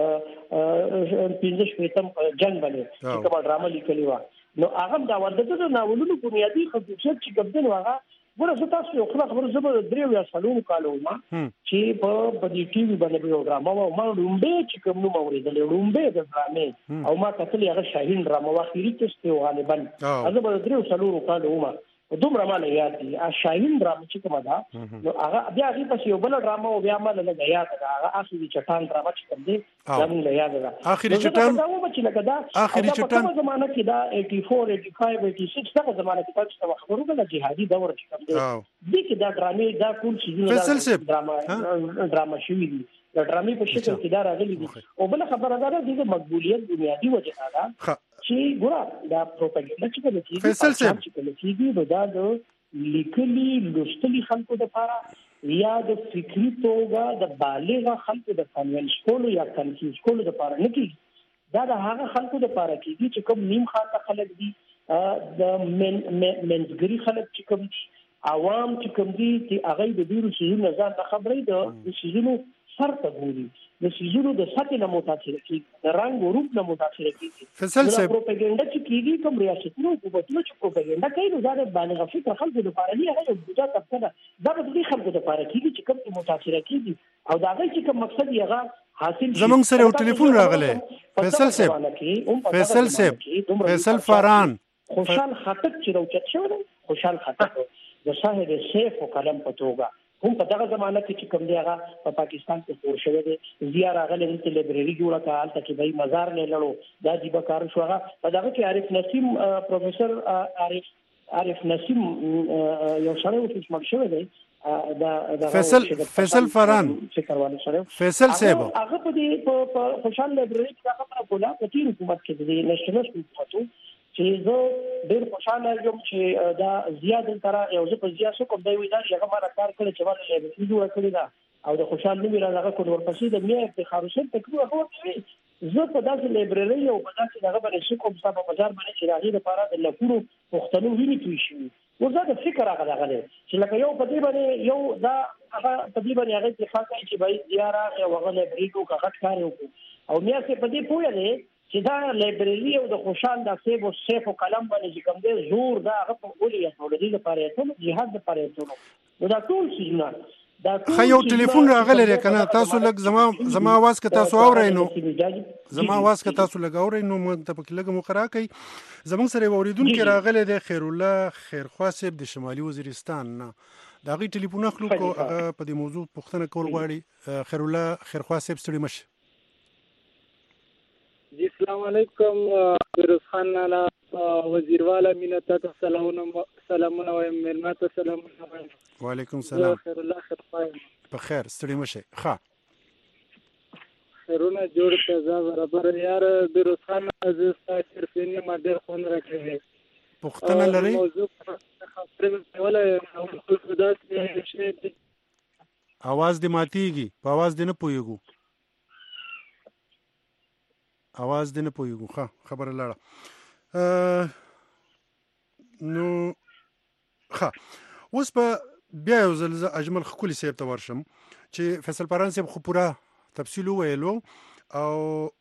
پینځه شپږم جنگ باندې چې کوم ډرامه لیکلي و نو هغه دا ورته د ناولونو بنیادی خصوصیت چې کوم دین واغه ګوره تاسو یو خبر زبر درې یا سلام کالو ما چې په دې ټي وي باندې یو ډرامه و ما لومبه چې کوم نو موریدل لومبه د ډرامې او ما کتل هغه شاهین ډرامه واخیری تاسو غالبا هغه به درې سلام کالو ما دومره مال یاد دي شاهین ډرامه چې کومه ده نو هغه بیا هغه پس یو بل ډرامه او بیا مال له یاد ده هغه اخري چټان ډرامه چې کوم دي زموږ له یاد ده اخري چټان دا اخري چټان زمانه کې دا 84 85 86 دغه زمانه کې تاسو خبرو کله جهادي دور چې کوم دي کې دا ډرامې دا ټول شي ډرامه شوی دي د ډرامې په شکل کې دا راغلي دي او بل خبره ده د مقبولیت بنیادی وجه ده چې ګوره دا پروپاګاندا چې کوي فیصل صاحب چې کوي دا د لیکلي لوستلي خلکو لپاره یا د فکری توګه د بالغ خلکو د کنوینس کولو یا کنفیوز کولو لپاره نه کیږي دا د هغه خلکو لپاره کیږي چې کوم نیم خاطه خلک دي د منځګری خلک چې کوم عوام چې کوم دي چې هغه د ډیرو شیونو ځان خبرې د شیونو سر ته ګوري د سيزونو د سطح نه متاثر کیږي د رنگ او روپ نه متاثر کیږي فیصل صاحب پروپاګاندا چې کیږي کوم ریاستونو حکومتونو چې پروپاګاندا کوي نو دا د بالغ فکر خلکو لپاره نه هغه بوجا طبقه ده دا د دې خلکو لپاره کیږي چې کوم متاثر کیږي او دا غي چې کوم مقصد یې هغه حاصل زمونږ سره یو ټلیفون راغلی فیصل صاحب فیصل فران خوشحال خټک چې راوچت شو خوشحال خټک د صاحب سیف او قلم په توګه هم په دغه زمانه کې چې کوم دی هغه په پاکستان کې خور شوی دی زیار غلې د لایبرری جوړه کړه چې به مزار نه لړو دا جيب کار شو هغه په دغه کې عارف نسیم پروفیسور عارف نسیم یو سره اوس شوی دی دا فیصل فران فیصل صاحب هغه په دې په خوشحال لایبرری کې هغه کوله په تیر حکومت کې د نېشنل حکومت چې زه ډېر خوشاله یم چې دا زیات تر یو ځل په زیاتو کوم دی وی دا هغه ما کار کړی چې ولې به جوړ کړی دا او د خوشحال نوم راغه کول ورپسې د مې افتخار شته تکو هغه زه په داسې لایبرری او په داسې دغه باندې شو کوم صاحب بازار باندې چې راغی لپاره د لکونو پښتنو ویني توي شي ورته د فکر هغه دغه چې لکه یو په دې باندې یو دا هغه په دې باندې هغه اتفاق کوي چې بای زیاره او هغه لایبرری کو غټ کار وکړي او مې څه په دې پوهه ده چې دا لایبرری او د خوشحال د سیب او سیف او قلم باندې چې کوم دی زور دا هغه په اولیا ټولنې لپاره ټول جهاد لپاره ټول دا ټول څه خو یو ټلیفون راغلی دی کنه تاسو لږ زما आवाज که تاسو اورئ نو زما आवाज که تاسو لږ اورئ نو موږ ته پکې لږ مقرا کوي زموږ سره اوریدونکو راغلی دی خیر الله خیرخوا صاحب د شمالي وزیرستان نه دا غي ټلیفون اخلو کو هغه په دې موضوع پوښتنه کول غواړي خیر الله خیرخوا صاحب ستړي مشه جی السلام علیکم فیروز خان لالا وزیر والا مینه تاسو سلامونه وایم مېلمه ته سلامونه وایم وعلیکم السلام خیر الله خیر خوایم په خیر ستړي مشه ښه خیرونه جوړ ته ځا برابر یار فیروز خان عزیز تاسو رفینه ما ډېر خون راکړي پوښتنه لري موضوع خبرې ولا خلک داسې شي आवाज دې ماتيږي په आवाज دې نه پويګو आवाज دې نه پويګو ښه خبره لاړه نو ښه اوس په بیا یو ځل اجمل خولي صاحب ته ورشم چې فیصل پران صاحب خو پورا تفصیل ویلو او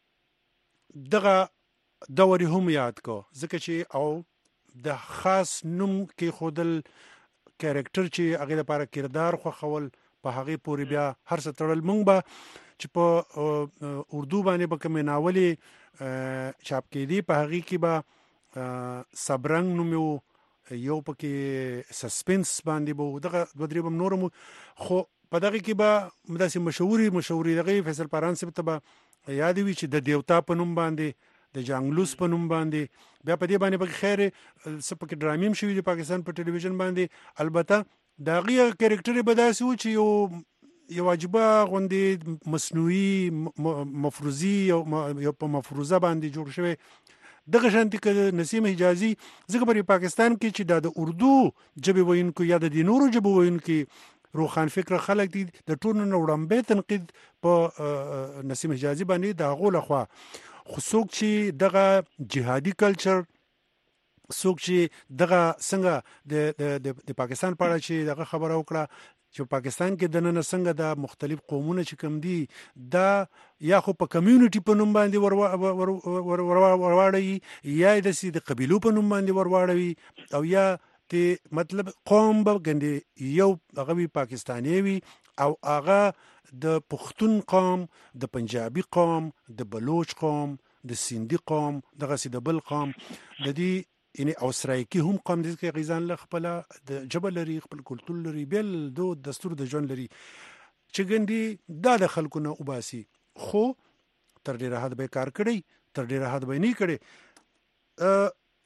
دغه دوري هم یاد کو ځکه چې او د خاص نوم کې خودل کریکټر چې هغه لپاره کردار خو خول په هغه پوری بیا هر څه تړل مونږ به چې په اردو باندې به کوم ناولي چاپ کېدی په هغه کې به صبرنګ نوم یو پکې سسپنس باندې به دغه دوه درې بم نورم خو په دغه کې به داسې مشهوري دغه فیصل پران صاحب ته به یاد وي چې د دیوتا په نوم باندې د جانګلوس په نوم باندې بیا په دې باندې به خیر سپکه ډرامیم شوی د پاکستان په ټلویزیون باندې البته دغه کریکټر به داسې و چې یو واجبه غوندې مصنوعي مفروضي یو په مفروضه باندې جوړ شوی دغه شانتي ک نسیم حجازي ځکه په پاکستان کې چې د اردو ژبه وینکو یا د نورو ژبه وینکو روخان فکر خلک دي د ټولو نوړمبه تنقید په نسیم حجازي باندې دا غول خو څوک چې دغه جهادي کلچر څوک چې دغه څنګه د پاکستان په اړه چې دغه خبره وکړه چې پاکستان کې د نن څنګه د مختلف قومونه چې کم دي دا یا خو په کمیونټي په نوم باندې ورواړي یا د قبیلو په نوم باندې ورواړي او یا ته مطلب قوم به ګندې یو هغه پاکستاني وي او هغه د پښتون قوم د پنجابي قوم د بلوچ قوم د سیندي قوم دغه سي د بل قوم د دې یعنی اوسرایکی هم قوم دي کې غیزان له خپل د جبل لري خپل کلتور لري بل دو دستور د ژوند لري چې ګندي دا د خلکو نه وباسي خو تر ډیره حد به کار کړی تر ډیره حد به نه کړي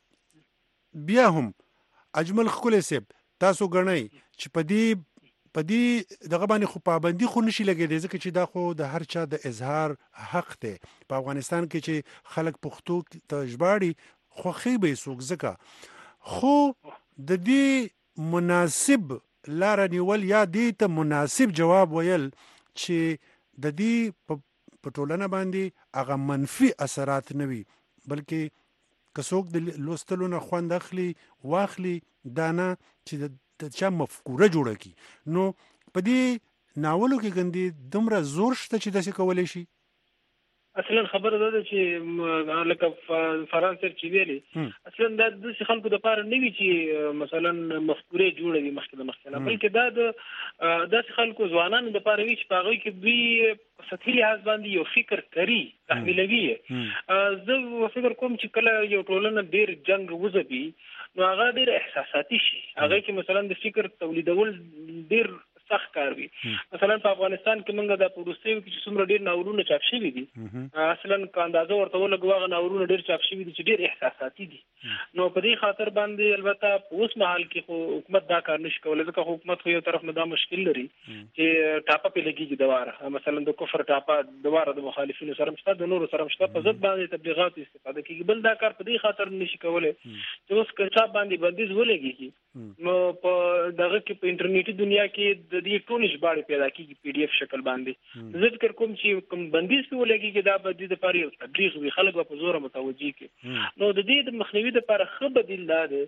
بیا هم اجمل خولي صاحب تاسو غنئ چې پدې دغه باندې خو پابندي خو نشي لګیدي ځکه چې دا خو د هر چا د اظهار حق دی په افغانستان کې چې خلک پښتو ته ژباړي خو خېبه سوق زکه خو د دې مناسب لار نیول یا دې ته مناسب جواب ویل چې د دې په ټولنه باندې هغه منفي اثرات نه وي بلکې کڅوک د لوستلو نه خوند اخلي واخلي دانا چې د چا مفکوره جوړه کی نو په دې ناولو کې ګندې دومره زور شته چې داسې کولای شي اصلا خبره ده چې لکه فرانسې چې ویلي اصلا د خلکو د پاره نه وی چې مثلا مفکوره جوړوي مخکې بلکې دا د داسې خلکو ځوانانو د پاره وی چې په هغه کې دوی سطحي لحاظ باندې یو فکر کوي تحمیلوي زه فکر کوم چې کله یو ټولنه ډیر جنگ وزبي نو هغه ډیر احساساتي شي هغه کې مثلا د فکر تولیدول ډیر سخت کار وي مثلا په افغانستان کې موږ د پروسې کې څومره ډیر ناورونه چاپ شوي دي اصلا اندازه ورته ولګوغه ناورونه ډیر چاپ شوي دي چې ډیر احساساتي دي نو په دې خاطر باندې البته په اوس مهال کې خو حکومت دا کار نشي کولای ځکه حکومت خو یو طرف نه دا مشکل لري چې ټاپه په لګيږي دواره مثلا د کفر ټاپه دواره د مخالفینو سره مشته د نورو سره مشته په ضد باندې تبلیغات استفاده کوي بل دا کار په دې خاطر نشي کولای چې اوس کچا باندې بندیز ولګيږي نو په دغه کې په انټرنیټي دنیا کې د دې ټول ژباړې پیدا کیږي پی ډی اف شکل باندې زه فکر کوم چې کوم بندیز په ولګي کې دا بدی د پاره تبلیغ وی خلک په زور متوجي کې نو د دې د مخنیوي لپاره خو بدیل دا دی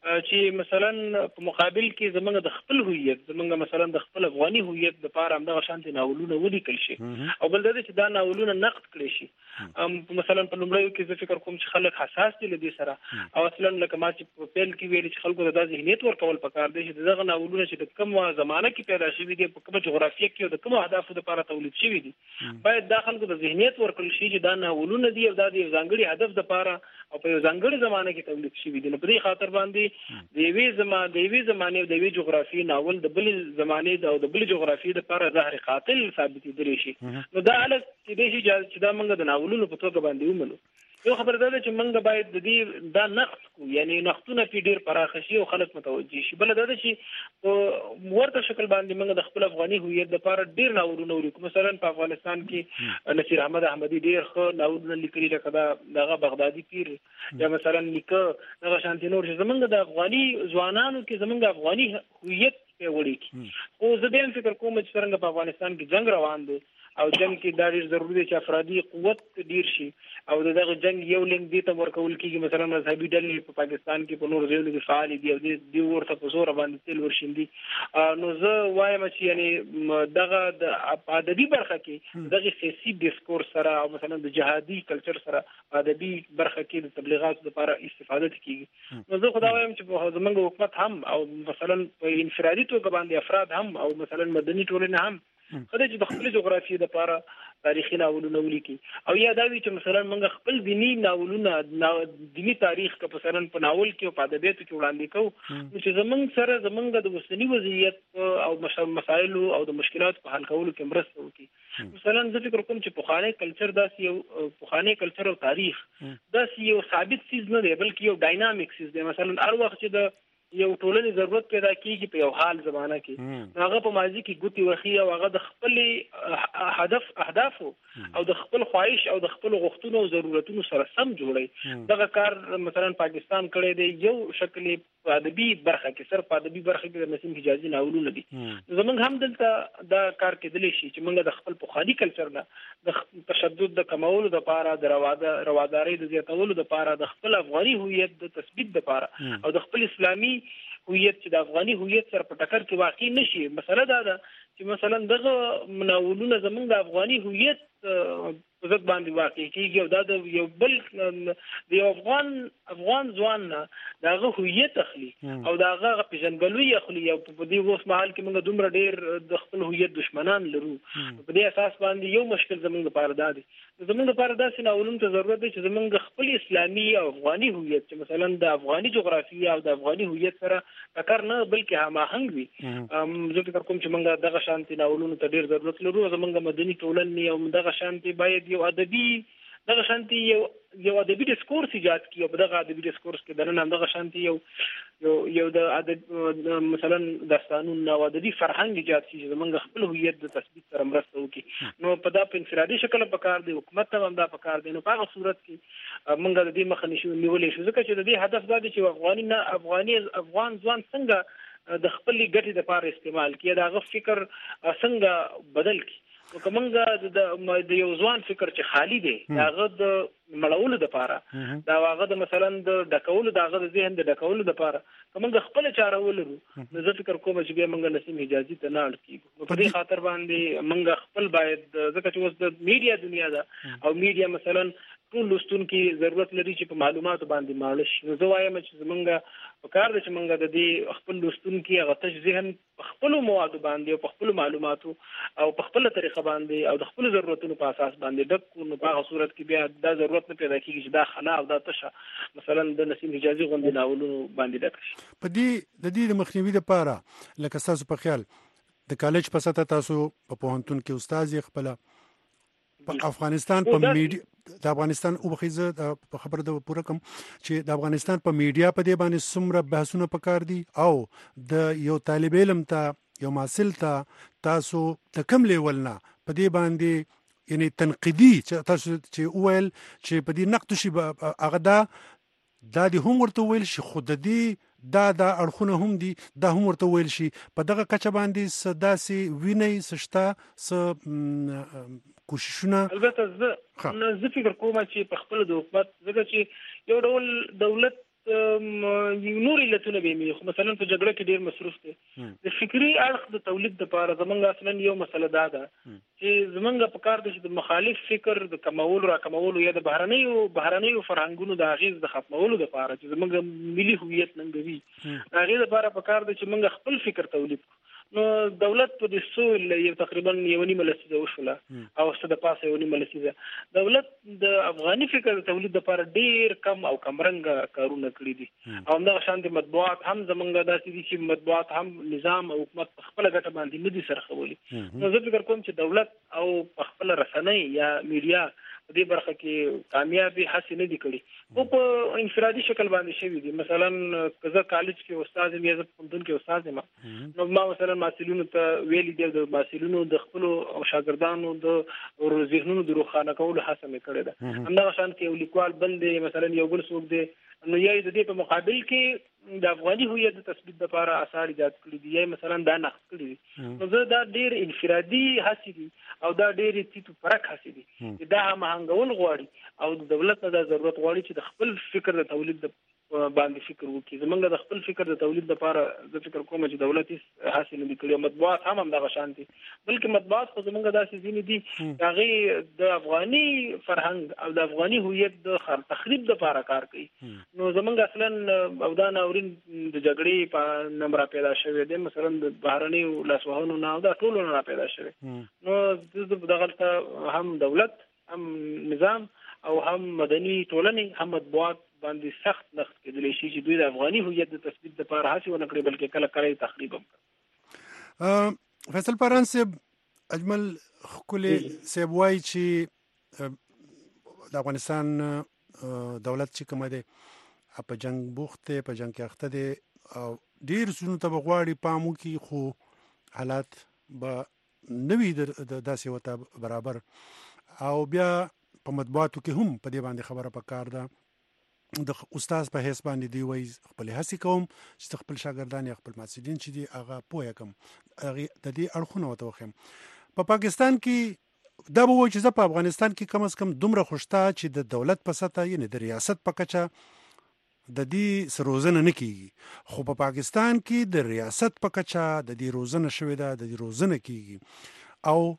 چې مثلا په مقابل کې زمونږ د خپل هویت زمونږ مثلا د خپل افغاني هویت د لپاره همدغه شانتي ناولونه ولیکل شي او بل دا چې دا ناولونه نقد کړي شي مثلا په لومړیو کې زه فکر کوم چې خلک حساس دي لدې سره او اصلا لکه ما چې په پیل کې ویل چې خلکو د ذهنیت ورکول پکار دي چې دغه ناولونه چې د کومه زمانه کې پیدا شوي دي په کومه جغرافیه کې او د کومه اهدافو لپاره تولید شوي دي باید دا خلکو د ذهنیت ورکول شي چې دا ناولونه دي او دا د ځانګړي هدف لپاره او په ځانګړي زمانه کې تولید شوي دي نو په دې خاطر باندې د یوې زمانه او د یوې جغرافیې ناول د بل زمانه او د بل جغرافیې لپاره ظاهر قاتل ثابتېدلی شي نو دا الګ کې دي چې دا موږ د ناولونو په توګه باندې ومنو یو خبره ده چې موږ باید د دې دا نقد کو یعنی نقدونه په ډیر پراخ شي او خلک متوجي شي بل دا چې په ورته شکل باندې موږ د خپل افغاني هویت لپاره ډیر ناولونه ولیکو مثلا په افغانستان کې نصیر احمد احمدي ډیر ښه ناولونه لیکلي لکه دغه بغدادي پیر یا مثلا لیکه دغه شانتي نور چې زمونږ د افغاني ځوانانو کې زمونږ افغاني هویت په وړي کې او زه به فکر کوم چې څنګه په افغانستان کې جنگ روان دی او جنگ کې دا ډیر ضروري دی چې افرادي قوت ډیر شي او دغه جنگ یو لنګ دي ته ورکول کیږي مثلا مذهبي ډلې په پاکستان کې په نور ځایونو کې فعال دي او د ورته په زور باندې تل ورشيندي نو زه وایم چې یعنی دغه د ادبي برخه کې دغه سیاسي ډیسکورس سره او مثلا د جهادي کلچر سره ادبي برخه کې د تبلیغاتو لپاره استفاده کیږي نو زه خدای وایم چې زمونږ حکومت هم او مثلا په انفرادي توګه باندې افراد هم او مثلا مدني ټولنه هم خدای چې د خپل جغرافیې لپاره تاریخي ناولونه ولیکي او یا دا وی چې مثلا موږ خپل دینی ناولونه دینی تاریخ که مثلا په ناول کې او په ادبیاتو کې وړاندې کوو چې زمونږ سره زمونږ د اوسني وضعیت او مسایل او د مشکلات په حل کولو کې مرسته وکړي مثلا زه فکر کوم چې پخوانی کلچر داسې یو پخوانی کلچر او تاریخ داسې یو ثابت چیز نه دی بلکې یو ډاینامیک چیز دی مثلا هر وخت چې د یو ټولنې ضرورت پیدا کیږي په یو حال زمانہ کې هغه په ماضي کې ګوتی وخی او هغه د خپل اهداف او د خپل خواهش او د خپل غوښتنو او ضرورتونو سره سم جوړي دغه کار مثلا پاکستان کړی دی یو شکل په ادبي برخه کې صرف په ادبي برخه کې د نسیم حجازي ناولونه دي زمونږ هم دلته دا کار کېدلی شي چې موږ د خپل پخواني کلچر نه د تشدد د کمولو لپاره د روادارۍ د زیاتولو لپاره د خپل افغاني هویت د تثبیت لپاره او د خپل اسلامي هویت چې د افغاني هویت سره په ټکر کې واقع نشي مسله دا ده چې مثلا دغه مناولونه زمونږ د افغاني هویت په ځد باندې واقع کیږي او دا د یو بل د یو افغان ځوان نه دغه هویت اخلي او دغه پیژندګلوي اخلي او په دې اوس مهال کې موږ دومره ډېر د خپل هویت دشمنان لرو په دې اساس باندې یو مشکل زمونږ لپاره دا دی زمونږ لپاره داسې ناولونو ته ضرورت دی چې زمونږ خپل اسلامي او افغاني هویت چې مثلا د افغاني جغرافیه او د افغاني هویت سره ټکر نه بلکې هماهنګ وي زه فکر کوم چې موږ دغه شانتي ناولونو ته ډېر ضرورت لرو زمونږ مدني ټولنې او دغه شانتي باید یو ادبي دغه شانتي یو ادبي ډیسکورس ایجاد کړي او دغه ادبي ډیسکورس کې دنه دغه شانتي یو د ادب مثلا داستانونه او ادبي فرهنګ ایجاد شي چې موږ خپل هویت د تثبیت سره مرسته وکړي نو په دا په انفرادي شکل په کار دی حکومت ته هم دا په کار دی نو په هغه صورت کې موږ د دې مخه نشو نیولای شو ځکه چې د دې هدف دا دی چې افغان ځوان څنګه د خپل ګټې لپاره استعمال کړي دا غو فکر څنګه بدل کړي نو کومه د یو ځوان فکر چې خالی دی داغه د مړولو لپاره دا هغه د مثلا د ډکولو داغه د ذهن د ډکولو لپاره کومه خپل چاره ولرو نو زه فکر کوم چې به موږ نسیم حجازي ته نه اړ کیږو په دې خاطر باندې موږ خپل باید ځکه چې اوس د میډیا دنیا ده او میډیا مثلا ټول لوستونکو ضرورت لري چې په معلوماتو باندې ماړه شي نو زه وایم چې زمونږ په کار ده چې موږ د دې خپل لوستونکو هغه تش ذهن په خپل موادو باندې او په خپل معلوماتو او په خپل طریقه باندې او د خپل ضرورتونو په اساس باندې ډک کو نو په هغه صورت کې بیا دا ضرورت نه پیدا کیږي چې دا خلا او دا تشه مثلا د نسیم حجازي غوندې ناولونو باندې ډک شي په دې د دې مخنیوي لپاره لکه تاسو په خیال د کالج په سطح تاسو په پوهنتون کې استاد یې خپل په افغانستان په میډیا د افغانستان او بخیزه په خبره د پوره کوم چې د افغانستان په میډیا په دې باندې څومره بحثونه پکار دي او د یو طالب علم ته یو محصل ته تاسو د کوم لیول نه په دې باندې یعنی تنقیدي چې تاسو چې ویل چې په دې نقد شي هغه دا د هم ورته ویل شي خود دې دا اړخونه هم دي دا هم ورته ویل شي په دغه کچه باندې داسې ویني سشتا کوششونه. البته زه فکر کوم چې په خپل د حکومت ځکه چې یو ډول دولت نور علتونه به مې خو مثلا په جګړه کې ډیر مصروف دي د فکری اړخ د تولید لپاره زمونږ اصلا یو مسله ده چې زمونږ په کار دي چې د مخالف فکر د کمولو یا د بهرنیو فرهنګونو د اغیز د ختمولو لپاره چې زمونږ ملي هویت ننګوي هغه لپاره په کار دي چې موږ خپل فکر تولید نو دولت په دې سول یو تقریبا 1.5 لسیزه وشوله او څه د پاسه 1.5 لسیزه دولت د افغاني فکر تولید لپاره ډیر کم او کمرنګ کارونه کړی دي او همدغه شان د مطبوعات هم زمونږ داسې دي چې مطبوعات هم نظام او حکومت په خپل ګټه باندې نه دي سرخولي نو زه فکر کوم چې دولت او په خپل رسنۍ یا میډیا په دې برخه کې کامیابی حاصل نه دي کړي او په انفرادي شکل باندې شوی دي مثلا کزه کالج کې استاد یم یا پوهنتون کې استاد یم نو ما مثلا مسؤلینو ته ویلي دي د مسؤلینو د خپل او شاګردانو د ذهنونو د روښانه کولو هڅه مې کړې ده همدغه شان کې یو لیکوال بل دی مثلا یو بل څوک دی نو یې د دې په مقابل کې د افغاني هویت د تثبیت لپاره آثار ایجاد کړي دي یا مثلا دا نقد کړي دي نو زه دا ډیر انفرادي هڅې دي او دا ډیر تیتو فرق هڅې دي چې دا هماهنګول غواړي او د دولت نه دا ضرورت غواړي چې د خپل فکر د تولید باندې فکر وکړي زمونږ د خپل فکر د تولید لپاره زه فکر کوم چې دولت یې حاصل نه کړي مطبوعات هم دغه شان دي بلکې مطبوعات خو زمونږ داسې ځینې دي هغه د افغاني فرهنګ او د افغاني هویت د تخریب لپاره کار کوي نو زمونږ اصلا او دا ناورین د جګړې په نمبر پیدا شوی دی مثلا د بهرني لاسوهنو نه دا ټول نه پیدا شوی نو دغه هم دولت هم نظام او هم مدني ټولنې هم مطبوعات باندې سخت نقد کېدلی شي چې دوی د افغاني هویت د تثبیت لپاره هڅه ونه کړي بلکې کله کله تخریب هم کړي. فیصل پاران صاحب اجمل خولي صاحب وایي چې د افغانستان دولت چې کومه ده په جنگ بوخته په جنگ کې اخته دي او ډیر سونو ته غواړي پامو کې خو حالات به نوي د داسې وته برابر او بیا په مطبوعاتو کې هم په دې باندې خبره پکار ده د استاد په حساب باندې دی وای خپل هڅې کوم چې خپل شاګردان یا خپل محصلین چې دی هغه پوهه کوم هغه د دې اړخونه وتوخم په پاکستان کې دا به وایي چې په افغانستان کې کم از کم دومره خوشته چې د دولت په سطح یعنی د ریاست په کچه د دې سروزنه نه کیږي خو په پاکستان کې د ریاست په کچه د دې روزنه شوې ده د دې روزنه کیږي او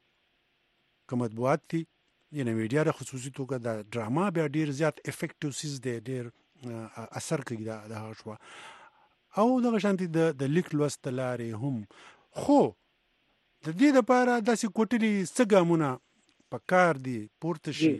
کوم مطبوعات دي یعنی میډیا د خصوصي توګه د ډراما بیا ډیر زیات افیکټیو سیز دی ډیر اثر کوي دا شو او دغه شانتي د لیک لوست لارې هم خو د دې لپاره داسې کوټلي څګامونه پکار دي پورته شي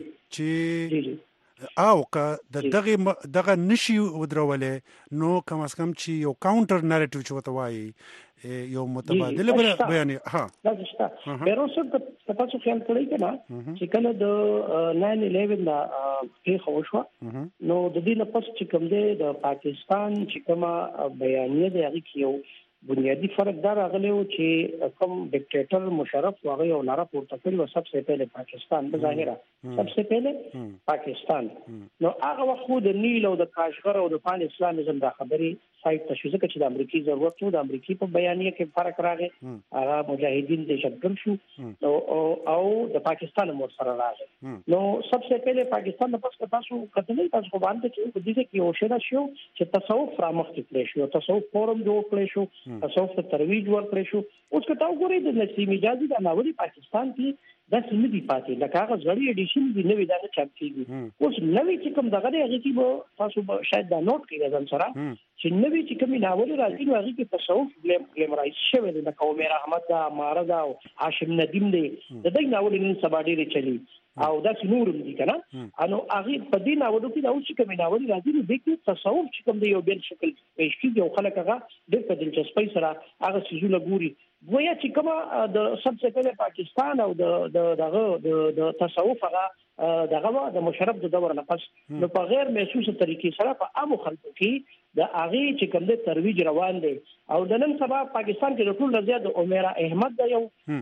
چې او که دغه نشي ودرولې نو کم از کم چې یو کاونټر نریټیو چې وته وایي یو متبادل بیان ها دا څه بیروسه په تاسو خیال کړی کنه چې کله د 9/11 دا کې خوشو نو د دې لپاره چې کوم دی د پاکستان چې کومه بیانیه دی هغه کې یو بنیادی فرق دا راغلی و چې کوم ډیکټیټر مشرف واغی او لاره پورته کړی و سب سے پہلے پاکستان بظاهره سب سے پہلے پاکستان نو هغه وخت د نیل او د کاشغر او د پان اسلامزم دا خبري سایت ته شو ځکه چې د امریکای ضرورت و د امریکای په بیانیه کې فرق راغی هغه مجاهدین د شګر شو او د پاکستان مور سره راغی نو سب سے پہلے پاکستان د پس تاسو کتنې تاسو خو باندې چې د دې کې یو شی دا شو چې تصوف را مخکې کړی شو تصوف فورم جوړ کړی شو تصوف ته ترویج ورکړی شو اوس که تاسو ګورئ د نسیم اجازي د ناولي پاکستان کې دا سمې دي پاتې لکه هغه ځړی اډیشن دی نوې دا نه چاپ کیږي اوس نوې چې کوم دغه هغه کې به تاسو به شاید دا نوٹ کړئ ځان سره چې نوې چې کوم ناول راځي نو هغه کې تصوف ګلمرایز شوی دی د قوم رحمت دا ماردا او هاشم ندیم دی د دې ناول نن سبا ډېر چلی او دا نور دي کنه انو هغه په دې ناول کې دا چې کوم ناول راځي نو د کې تصوف چې کوم دی یو بل شکل پېښ کیږي او خلک هغه د دلچسپۍ سره هغه سيزونه ګوري گویا چې کومه د سب سے پہلے پاکستان او د تصوف هغه دغه د مشرف د دور نه پس نو په غیر محسوسه طریقې سره په عام خلکو کې د هغه چې کوم د ترویج روان دی او د نن سبا پاکستان کې د ټول زیات عمره احمد دا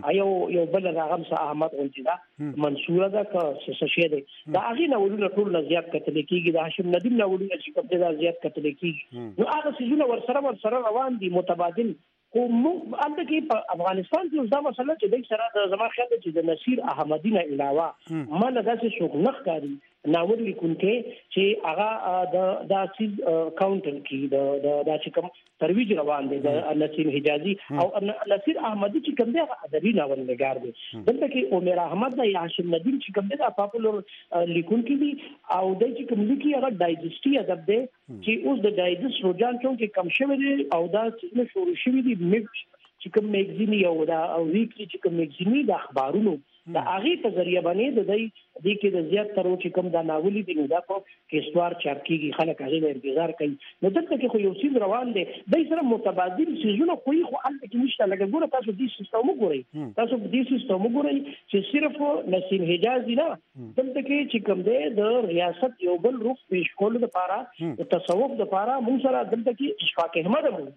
یو بل راغم سه احمد غونډي دا منصور دا څه شي دی دا هغه نو ټول زیات کتل کیږي د هاشم ندیم نو چې کوم دا زیات کتل کیږي نو هغه څه ور سره روان دي متبادل خو موږ اند کې په افغانستان کې دا مسله چې د سره د زما خیال چې د نصیر احمدی نه علاوه ما نه داسې څوک نه ښکاري ناول لیکونکي چې هغه د سیز کاونټر کې د چې کوم ترویج روان دي د نسیم حجازي او نصیر احمدی چې کوم دی ادبي ناول نگار دي دلته کې عمر احمد یا هاشم ندیم چې کوم دی پاپولر لیکونکي دي او د چې کوم لیکي هغه ډایجسټي ادب دی چې اوس د ډایجسټ روجان چون کې کم شوی دی او دا څه شروع شوی دی چې کوم میگزین یو دا او ویکلی چې کوم میگزین د اخبارونو دا هغه په ذریعہ باندې د دې کې د زیات تر چې کوم دا ناولي دی نو دا په کیسوار چاپ کیږي خلک هغه انتظار کوي نو دلته کې خو یو څه روان دی د سره متبادل سيزونه کوئی خو حل کې نشته لکه ګوره تاسو دې سیستم وګورئ تاسو دې سیستم وګورئ چې صرف نسیم حجازي نه دلته کې چې کوم دی د ریاست یو بل روح پیش کول لپاره د تصوف لپاره موږ سره دلته کې اشفاق احمد مو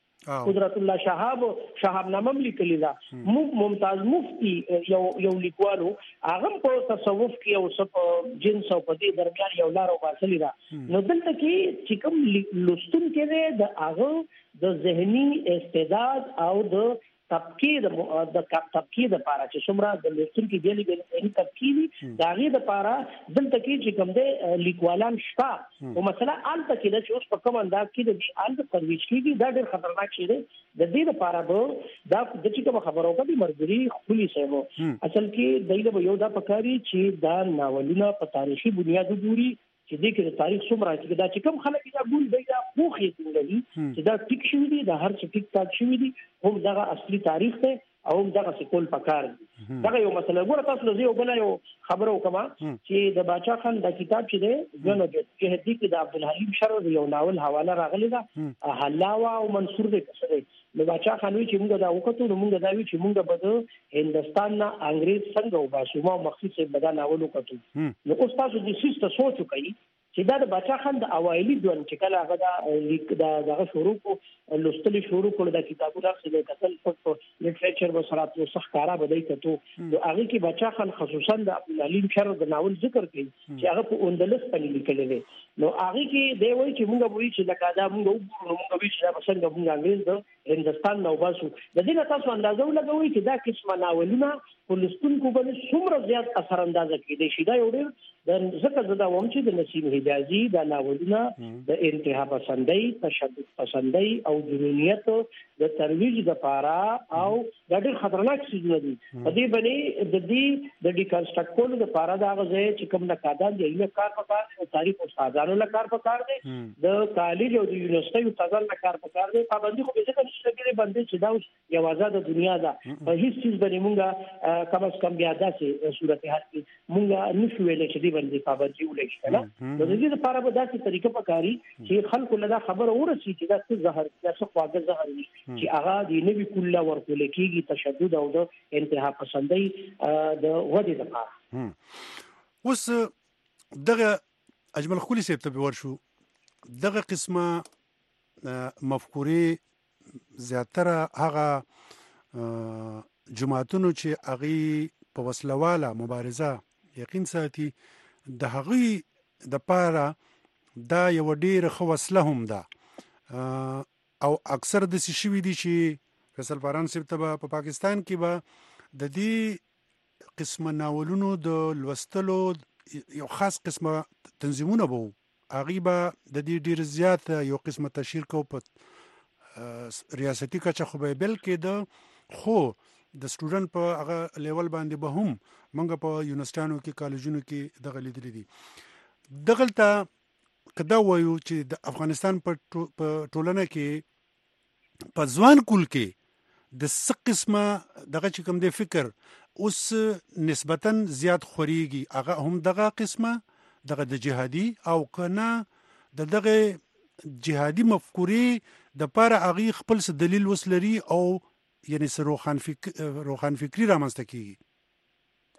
قدرت الله شهاب نامم لیکلی دا ممتاز مفتی یو لیکوالو هغه په تصوف کې او سب جنس او په دې درمیان یو لار او فاصله ده نو دلته کې چې کوم لستون کې د هغه د ذهني استعداد او د طبقه د طبقه د پاره چې څومره د لستون کې دی لګي طبقه دا غي د پاره دلته کې چې کوم د لیکوالان شپه او مثلا الته کې د اوس په کوم انداز کې د دې الته ترویج کیږي دا ډېر خطرناک شی دی د دې لپاره دا د چې کوم خبرو کوي مرګري خولي سیمو اصل کې دایله یو دا پکاري چې دا ناولونه په تاریخي بنیاد ګوري چې دې کې د تاریخ څومره چې دا چې کوم خلک دا ګول دی دا خوخي څنګه چې دا ټیک شوی دی دا هر څه ټیک ټاک شوی دی هم دا اصلي تاریخ دی او هم دا څه پکار دی دا یو مسله ګوره تاسو له یو بل یو خبرو کوم چې د باچا خان د کتاب چې دی غنو چې هدي کې د عبدالحلیم شرف یو ناول حواله راغلی دا حلاوه او منصور دی څه دی نو باچا خان وی چې موږ دا وکړو نو موږ دا وی چې موږ به هندستان نه انګريز څنګه وباسو ما مخصوص به دا ناول وکړو نو اوس تاسو د سیسته سوچ وکړئ چې دا د باچا خان د اوایلی ډول چې کله هغه دا شروع کو لوستل شروع کړ د کتابونو سره کتل په لټریچر وسرات نو ښکارا بدای کتو نو هغه کې باچا خان خصوصا د عبدالعلیم شرف د ناول ذکر کوي چې هغه په اندلس باندې لیکل دي نو هغه کې دی وایي چې موږ وایي چې لکه دا موږ وایي چې دا څنګه موږ انګريز د هندستان نو باسو د دې تاسو اندازو لګوي چې دا قسمه ناولونه پولیسون کو باندې څومره زیات اثر اندازه کړي شي دا یو ډېر د ځکه زدا ووم چې د نسیم حجازي دا ناولونه د انتها پسندۍ تشدد پسندۍ او جنونیت د ترویج لپاره او دا ډېر خطرناک څه دي په دې باندې د دې د ډیکنسټرکټ کولو لپاره دا غوښه چې کوم د قاعده دی یو کار پکار او تاریخ او سازانو له کار پکار دی د کالج او د یونیورسيټي او سازان له کار پکار دی پابندي خو به څه نشي کېږي باندې چې دا یو آزاد دنیا ده په هیڅ چیز باندې مونږه کم از کم بیا داسې صورتحال کې مونږه نشو ویل چې دی باندې پابندي ولګي کنه د دې لپاره به داسې طریقه پکاري چې خلکو له خبر ورسي چې دا څه زهر دا څه خواږه زهر دي چې هغه د نبی کله ورکول کېږي تشدد او د انتها پسندۍ د ودې لپاره اوس دغه اجمل خولي سیب ته ورشو دغه قسمه مفکورې زیاتره هغه جماعتونو چې هغه په وسلواله مبارزه یقین ساتي د هغه د پاره دا یو ډیر خو وسله هم ده او اکثر د شوي دي چې فیصل فاران صاحب ته په پاکستان کې به د دې قسمه ناولونو د لوستلو یو خاص قسمه تنظیمونه وو هغه به د دې ډیر زیات یو قسمه تشهیر کو په ریاستي کچه خو به بل کې د خو د سټوډنټ په هغه لیول باندې به هم منګه په یونیورسيټانو کې کالجونو کې دغه لیدل دي دغلته کدا وایو چې د افغانستان په ټولنه کې په ځوان کول کې د څه قسمه دغه چې کوم دی فکر اوس نسبتاً زیات خوريږي هغه هم دغه قسمه دغه د جهادي او کنه دغه جهادي مفکورې د پاره هغه خپل څه دلیل وسلري او یعنی روخان فکری رامنځته کیږي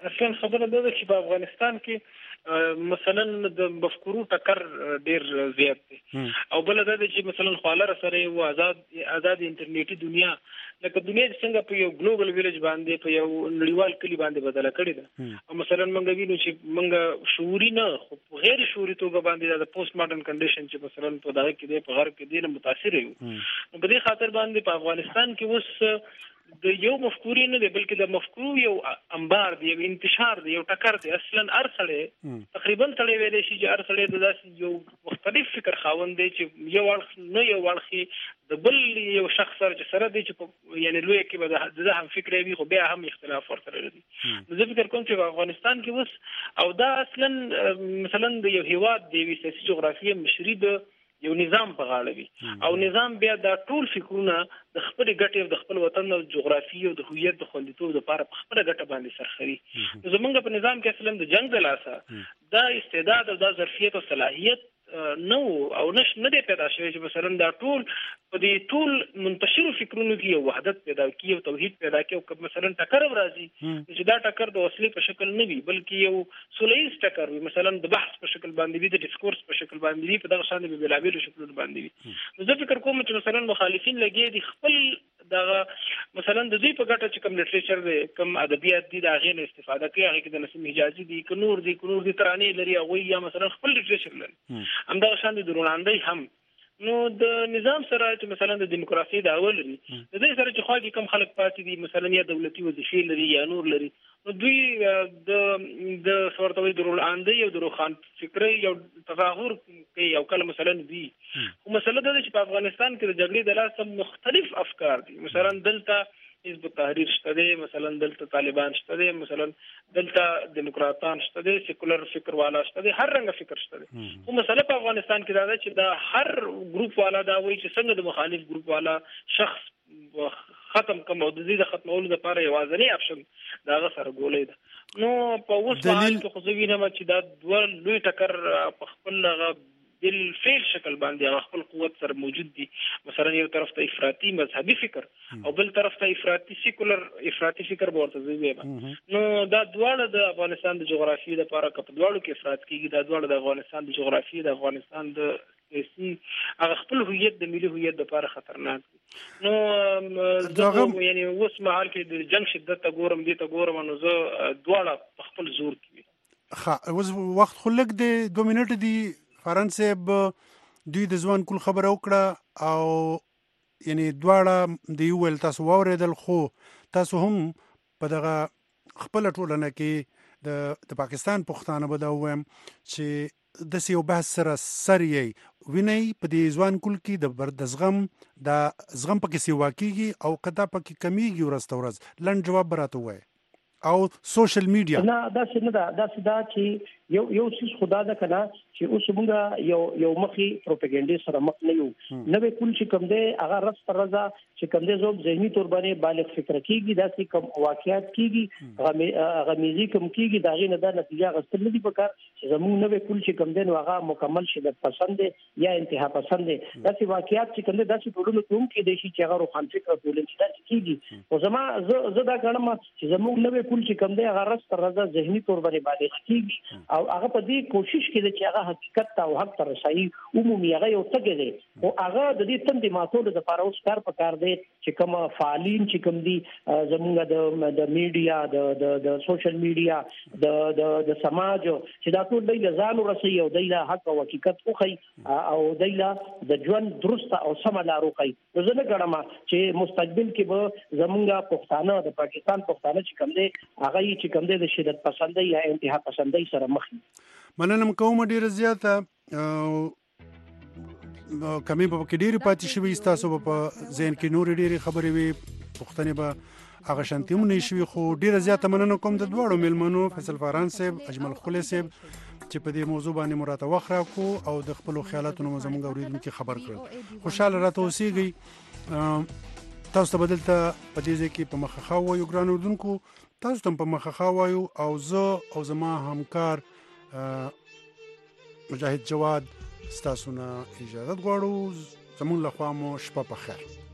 اصلا خبره ده چې په افغانستان کې مثلا د مفکورو ټکر ډیر زیات دی او بل دا چې مثلا خالر سره او آزاد انټرنیټي دنیا لکه دنیا څنګه په یو ګلوبل ویلج باندې په یو نړیوال کلی باندې بدله کړې ده او مثلا موږ وینو چې موږ شعوري نه خو غیر شعوري توګه باندې د پوسټ ماډرن کنډیشن چې مثلا په دغه کې د په غرب کې ډیر متاثر یو نو په دې خاطر باندې په افغانستان کې اوس د یو مفکوري نه دی بلکې د مفکورو یو انبار دی یو انتشار دی یو ټکر دی اصلا ارسله تقریبا تړي ویلې شي چې ارسله د داسې یو مختلف فکر خاوند دی چې یو اړخي د بل یو شخص سره دی چې یعنی لوی کې به د هم فکر وي خو بیا هم اختلاف ورته لري نو زه فکر کوم چې په افغانستان کې اوس او دا اصلا مثلا د یو هیواد د سیاسي جغرافیې مشري د یو نظام په غاړه وي او نظام بیا دا ټول فکرونه د خپل ګټې او د خپل وطن د جغرافي او د هویت د خوندیتوب لپاره په خپل ګټه باندې سرخري زمونږ په نظام کې اصلا د جنگ د لاسه دا استعداد او د ظرفیت او صلاحیت نو او نه دی پیدا شوی چې مثلا دا ټول په دې ټول منتشر فکرونو کې یو وحدت پیدا کی او توحید پیدا کی او مثلا ټکر راځي چې دا ټکر د وسلې په شکل نه وي بلکې یو سولهیز ټکر وي مثلا د بحث په شکل باندې وي د ډیسکورس په شکل باندې وي په دغه شان د بلابل شکلونو باندې وي نو زه فکر کوم چې مثلا مخالفین لګي دي خپل دغه مثلا د دې په ګټه چې کوم لټریچر دی کوم ادبیات دي دا غیر استفاده کوي هغه کې د نسیم حجازي دي کنور دي ترانه لري او یا مثلا خپل لټریچر لري همدغه شان د دروناندي هم نو د نظام سره چې مثلا د دیموکراسي د اول لري د دې سره چې خو کوم خلک پاتې دي مثلا یا دولتي وظیفې لري یا نور لري نو دوی د ورته دروناندي او دروخان فکري یو تظاهر کوي او کله مثلا وی خو مسله دا چې په افغانستان کې د جګړې د لاسه مختلف افکار دي مثلا دلته حزب التحریر شته دي مثلا دلته طالبان شته دي مثلا دلته دیموکراتان شته دي سیکولر فکر والا شته دي هر رنګ فکر شته دي خو مسله په افغانستان کې دا ده چې دا هر ګروپ والا دا وایي چې څنګه د مخالف ګروپ والا شخص ختم کوم او د دې ختمولو لپاره یوازینی اپشن دا سره ګولې ده نو په اوس حال کې خو زه وینم چې دا دوه لوی ټکر په خپل بل فعل شکل باندې خپل قوت سره موجود دي مثلا یو طرف ته افراطي مذهبي فکر او بل طرف ته افراطي سیکولر افراطي فکر ورته زوی نو دا دواړه د افغانستان د جغرافیې لپاره کپ دواړو کې افراط کیږي دا دواړه د افغانستان د جغرافیې د افغانستان د سیاسي هغه خپل هویت د ملي هویت لپاره خطرناک نو زه یعنی اوس مهال کې د جنگ شدت ته ګورم دي ته ګورم نو زه دواړه خپل زور کوي اوس وخت خلک د 2 منټ دی فرانسې دوی د ځوان کول خبره وکړه او یعنی دواړه د یو ول تاسو واوریدل خو تاسو هم په دغه خپل ټولنه کې د پاکستان پښتانه به دا وایم چې د سیو بحث سره سریي ویني په دې ځوان کول کې د زغم پکې سیوا کیږي او قدا پکې کمیږي ورځ ورځ لن جواب براته وای او سوشل میډیا نه دا چې یو څه خدا دا کنه چې اوس موږ یو مخي پروپاګاندا سره مخ نه یو نو کول چې کوم دی هغه رس پر رضا چې کوم دی زوب ذهني تور باندې بالغ فکر کیږي دا چې کوم واقعیت کیږي غمیزي کوم کیږي دا غي نه دا نتیجه غستل نه دي پکار چې زموږ نو کول چې کوم دی هغه مکمل شدت پسند یا انتها پسند دا چې واقعیت چې کوم دی دا چې ټولنه کوم کې د شي چې هغه روحان فکر ټولنه چې دا کیږي او زه دا غواړم چې زموږ نو کول چې کوم دی هغه رس پر رضا ذهني تور باندې بالغ کیږي او هغه په دې کوشش کوي چې هغه حقیقت او حق ته رسایي عمومي هغه یو څه کوي او هغه د دې تند ماتولو لپاره اوس کار پکار دی چې کوم فعالین چې کوم دي زموږ د میډیا د سوشل میډیا د سماج چې دا ټول د ځان رسي او د حق او حقیقت خوخي او د ژوند درست او سم لارو کوي زه نه غواړم چې مستقبل کې به زموږ پښتانه د پاکستان پښتانه چې کوم دي هغه چې کوم دي د شدت پسند یا انتها پسندۍ سره مخ مننه کوم ډیره زیاته کمی په کې ډیره پاتې شوی تاسو په ذهن کې نور ډیره خبرې وي پښتنې به هغه شانتیمونه شوی خو ډیره زیاته مننه کوم د دوړو ملمنو فیصل فاران صاحب اجمل خلی صاحب چې په دې موضوع باندې مراته وخره کو او د خپل خیالاتونو زموږ اوریدونکو خبر کړل خوشاله راته اوسېږي تاسو ته بدلته په دې کې په مخه وایو ګران اوردونکو تاسو ته په مخه وایو او زه او زما همکار مجاهد جواد ستاسو نه اجازه غواړو زموږ له خوا مو شپه په خیر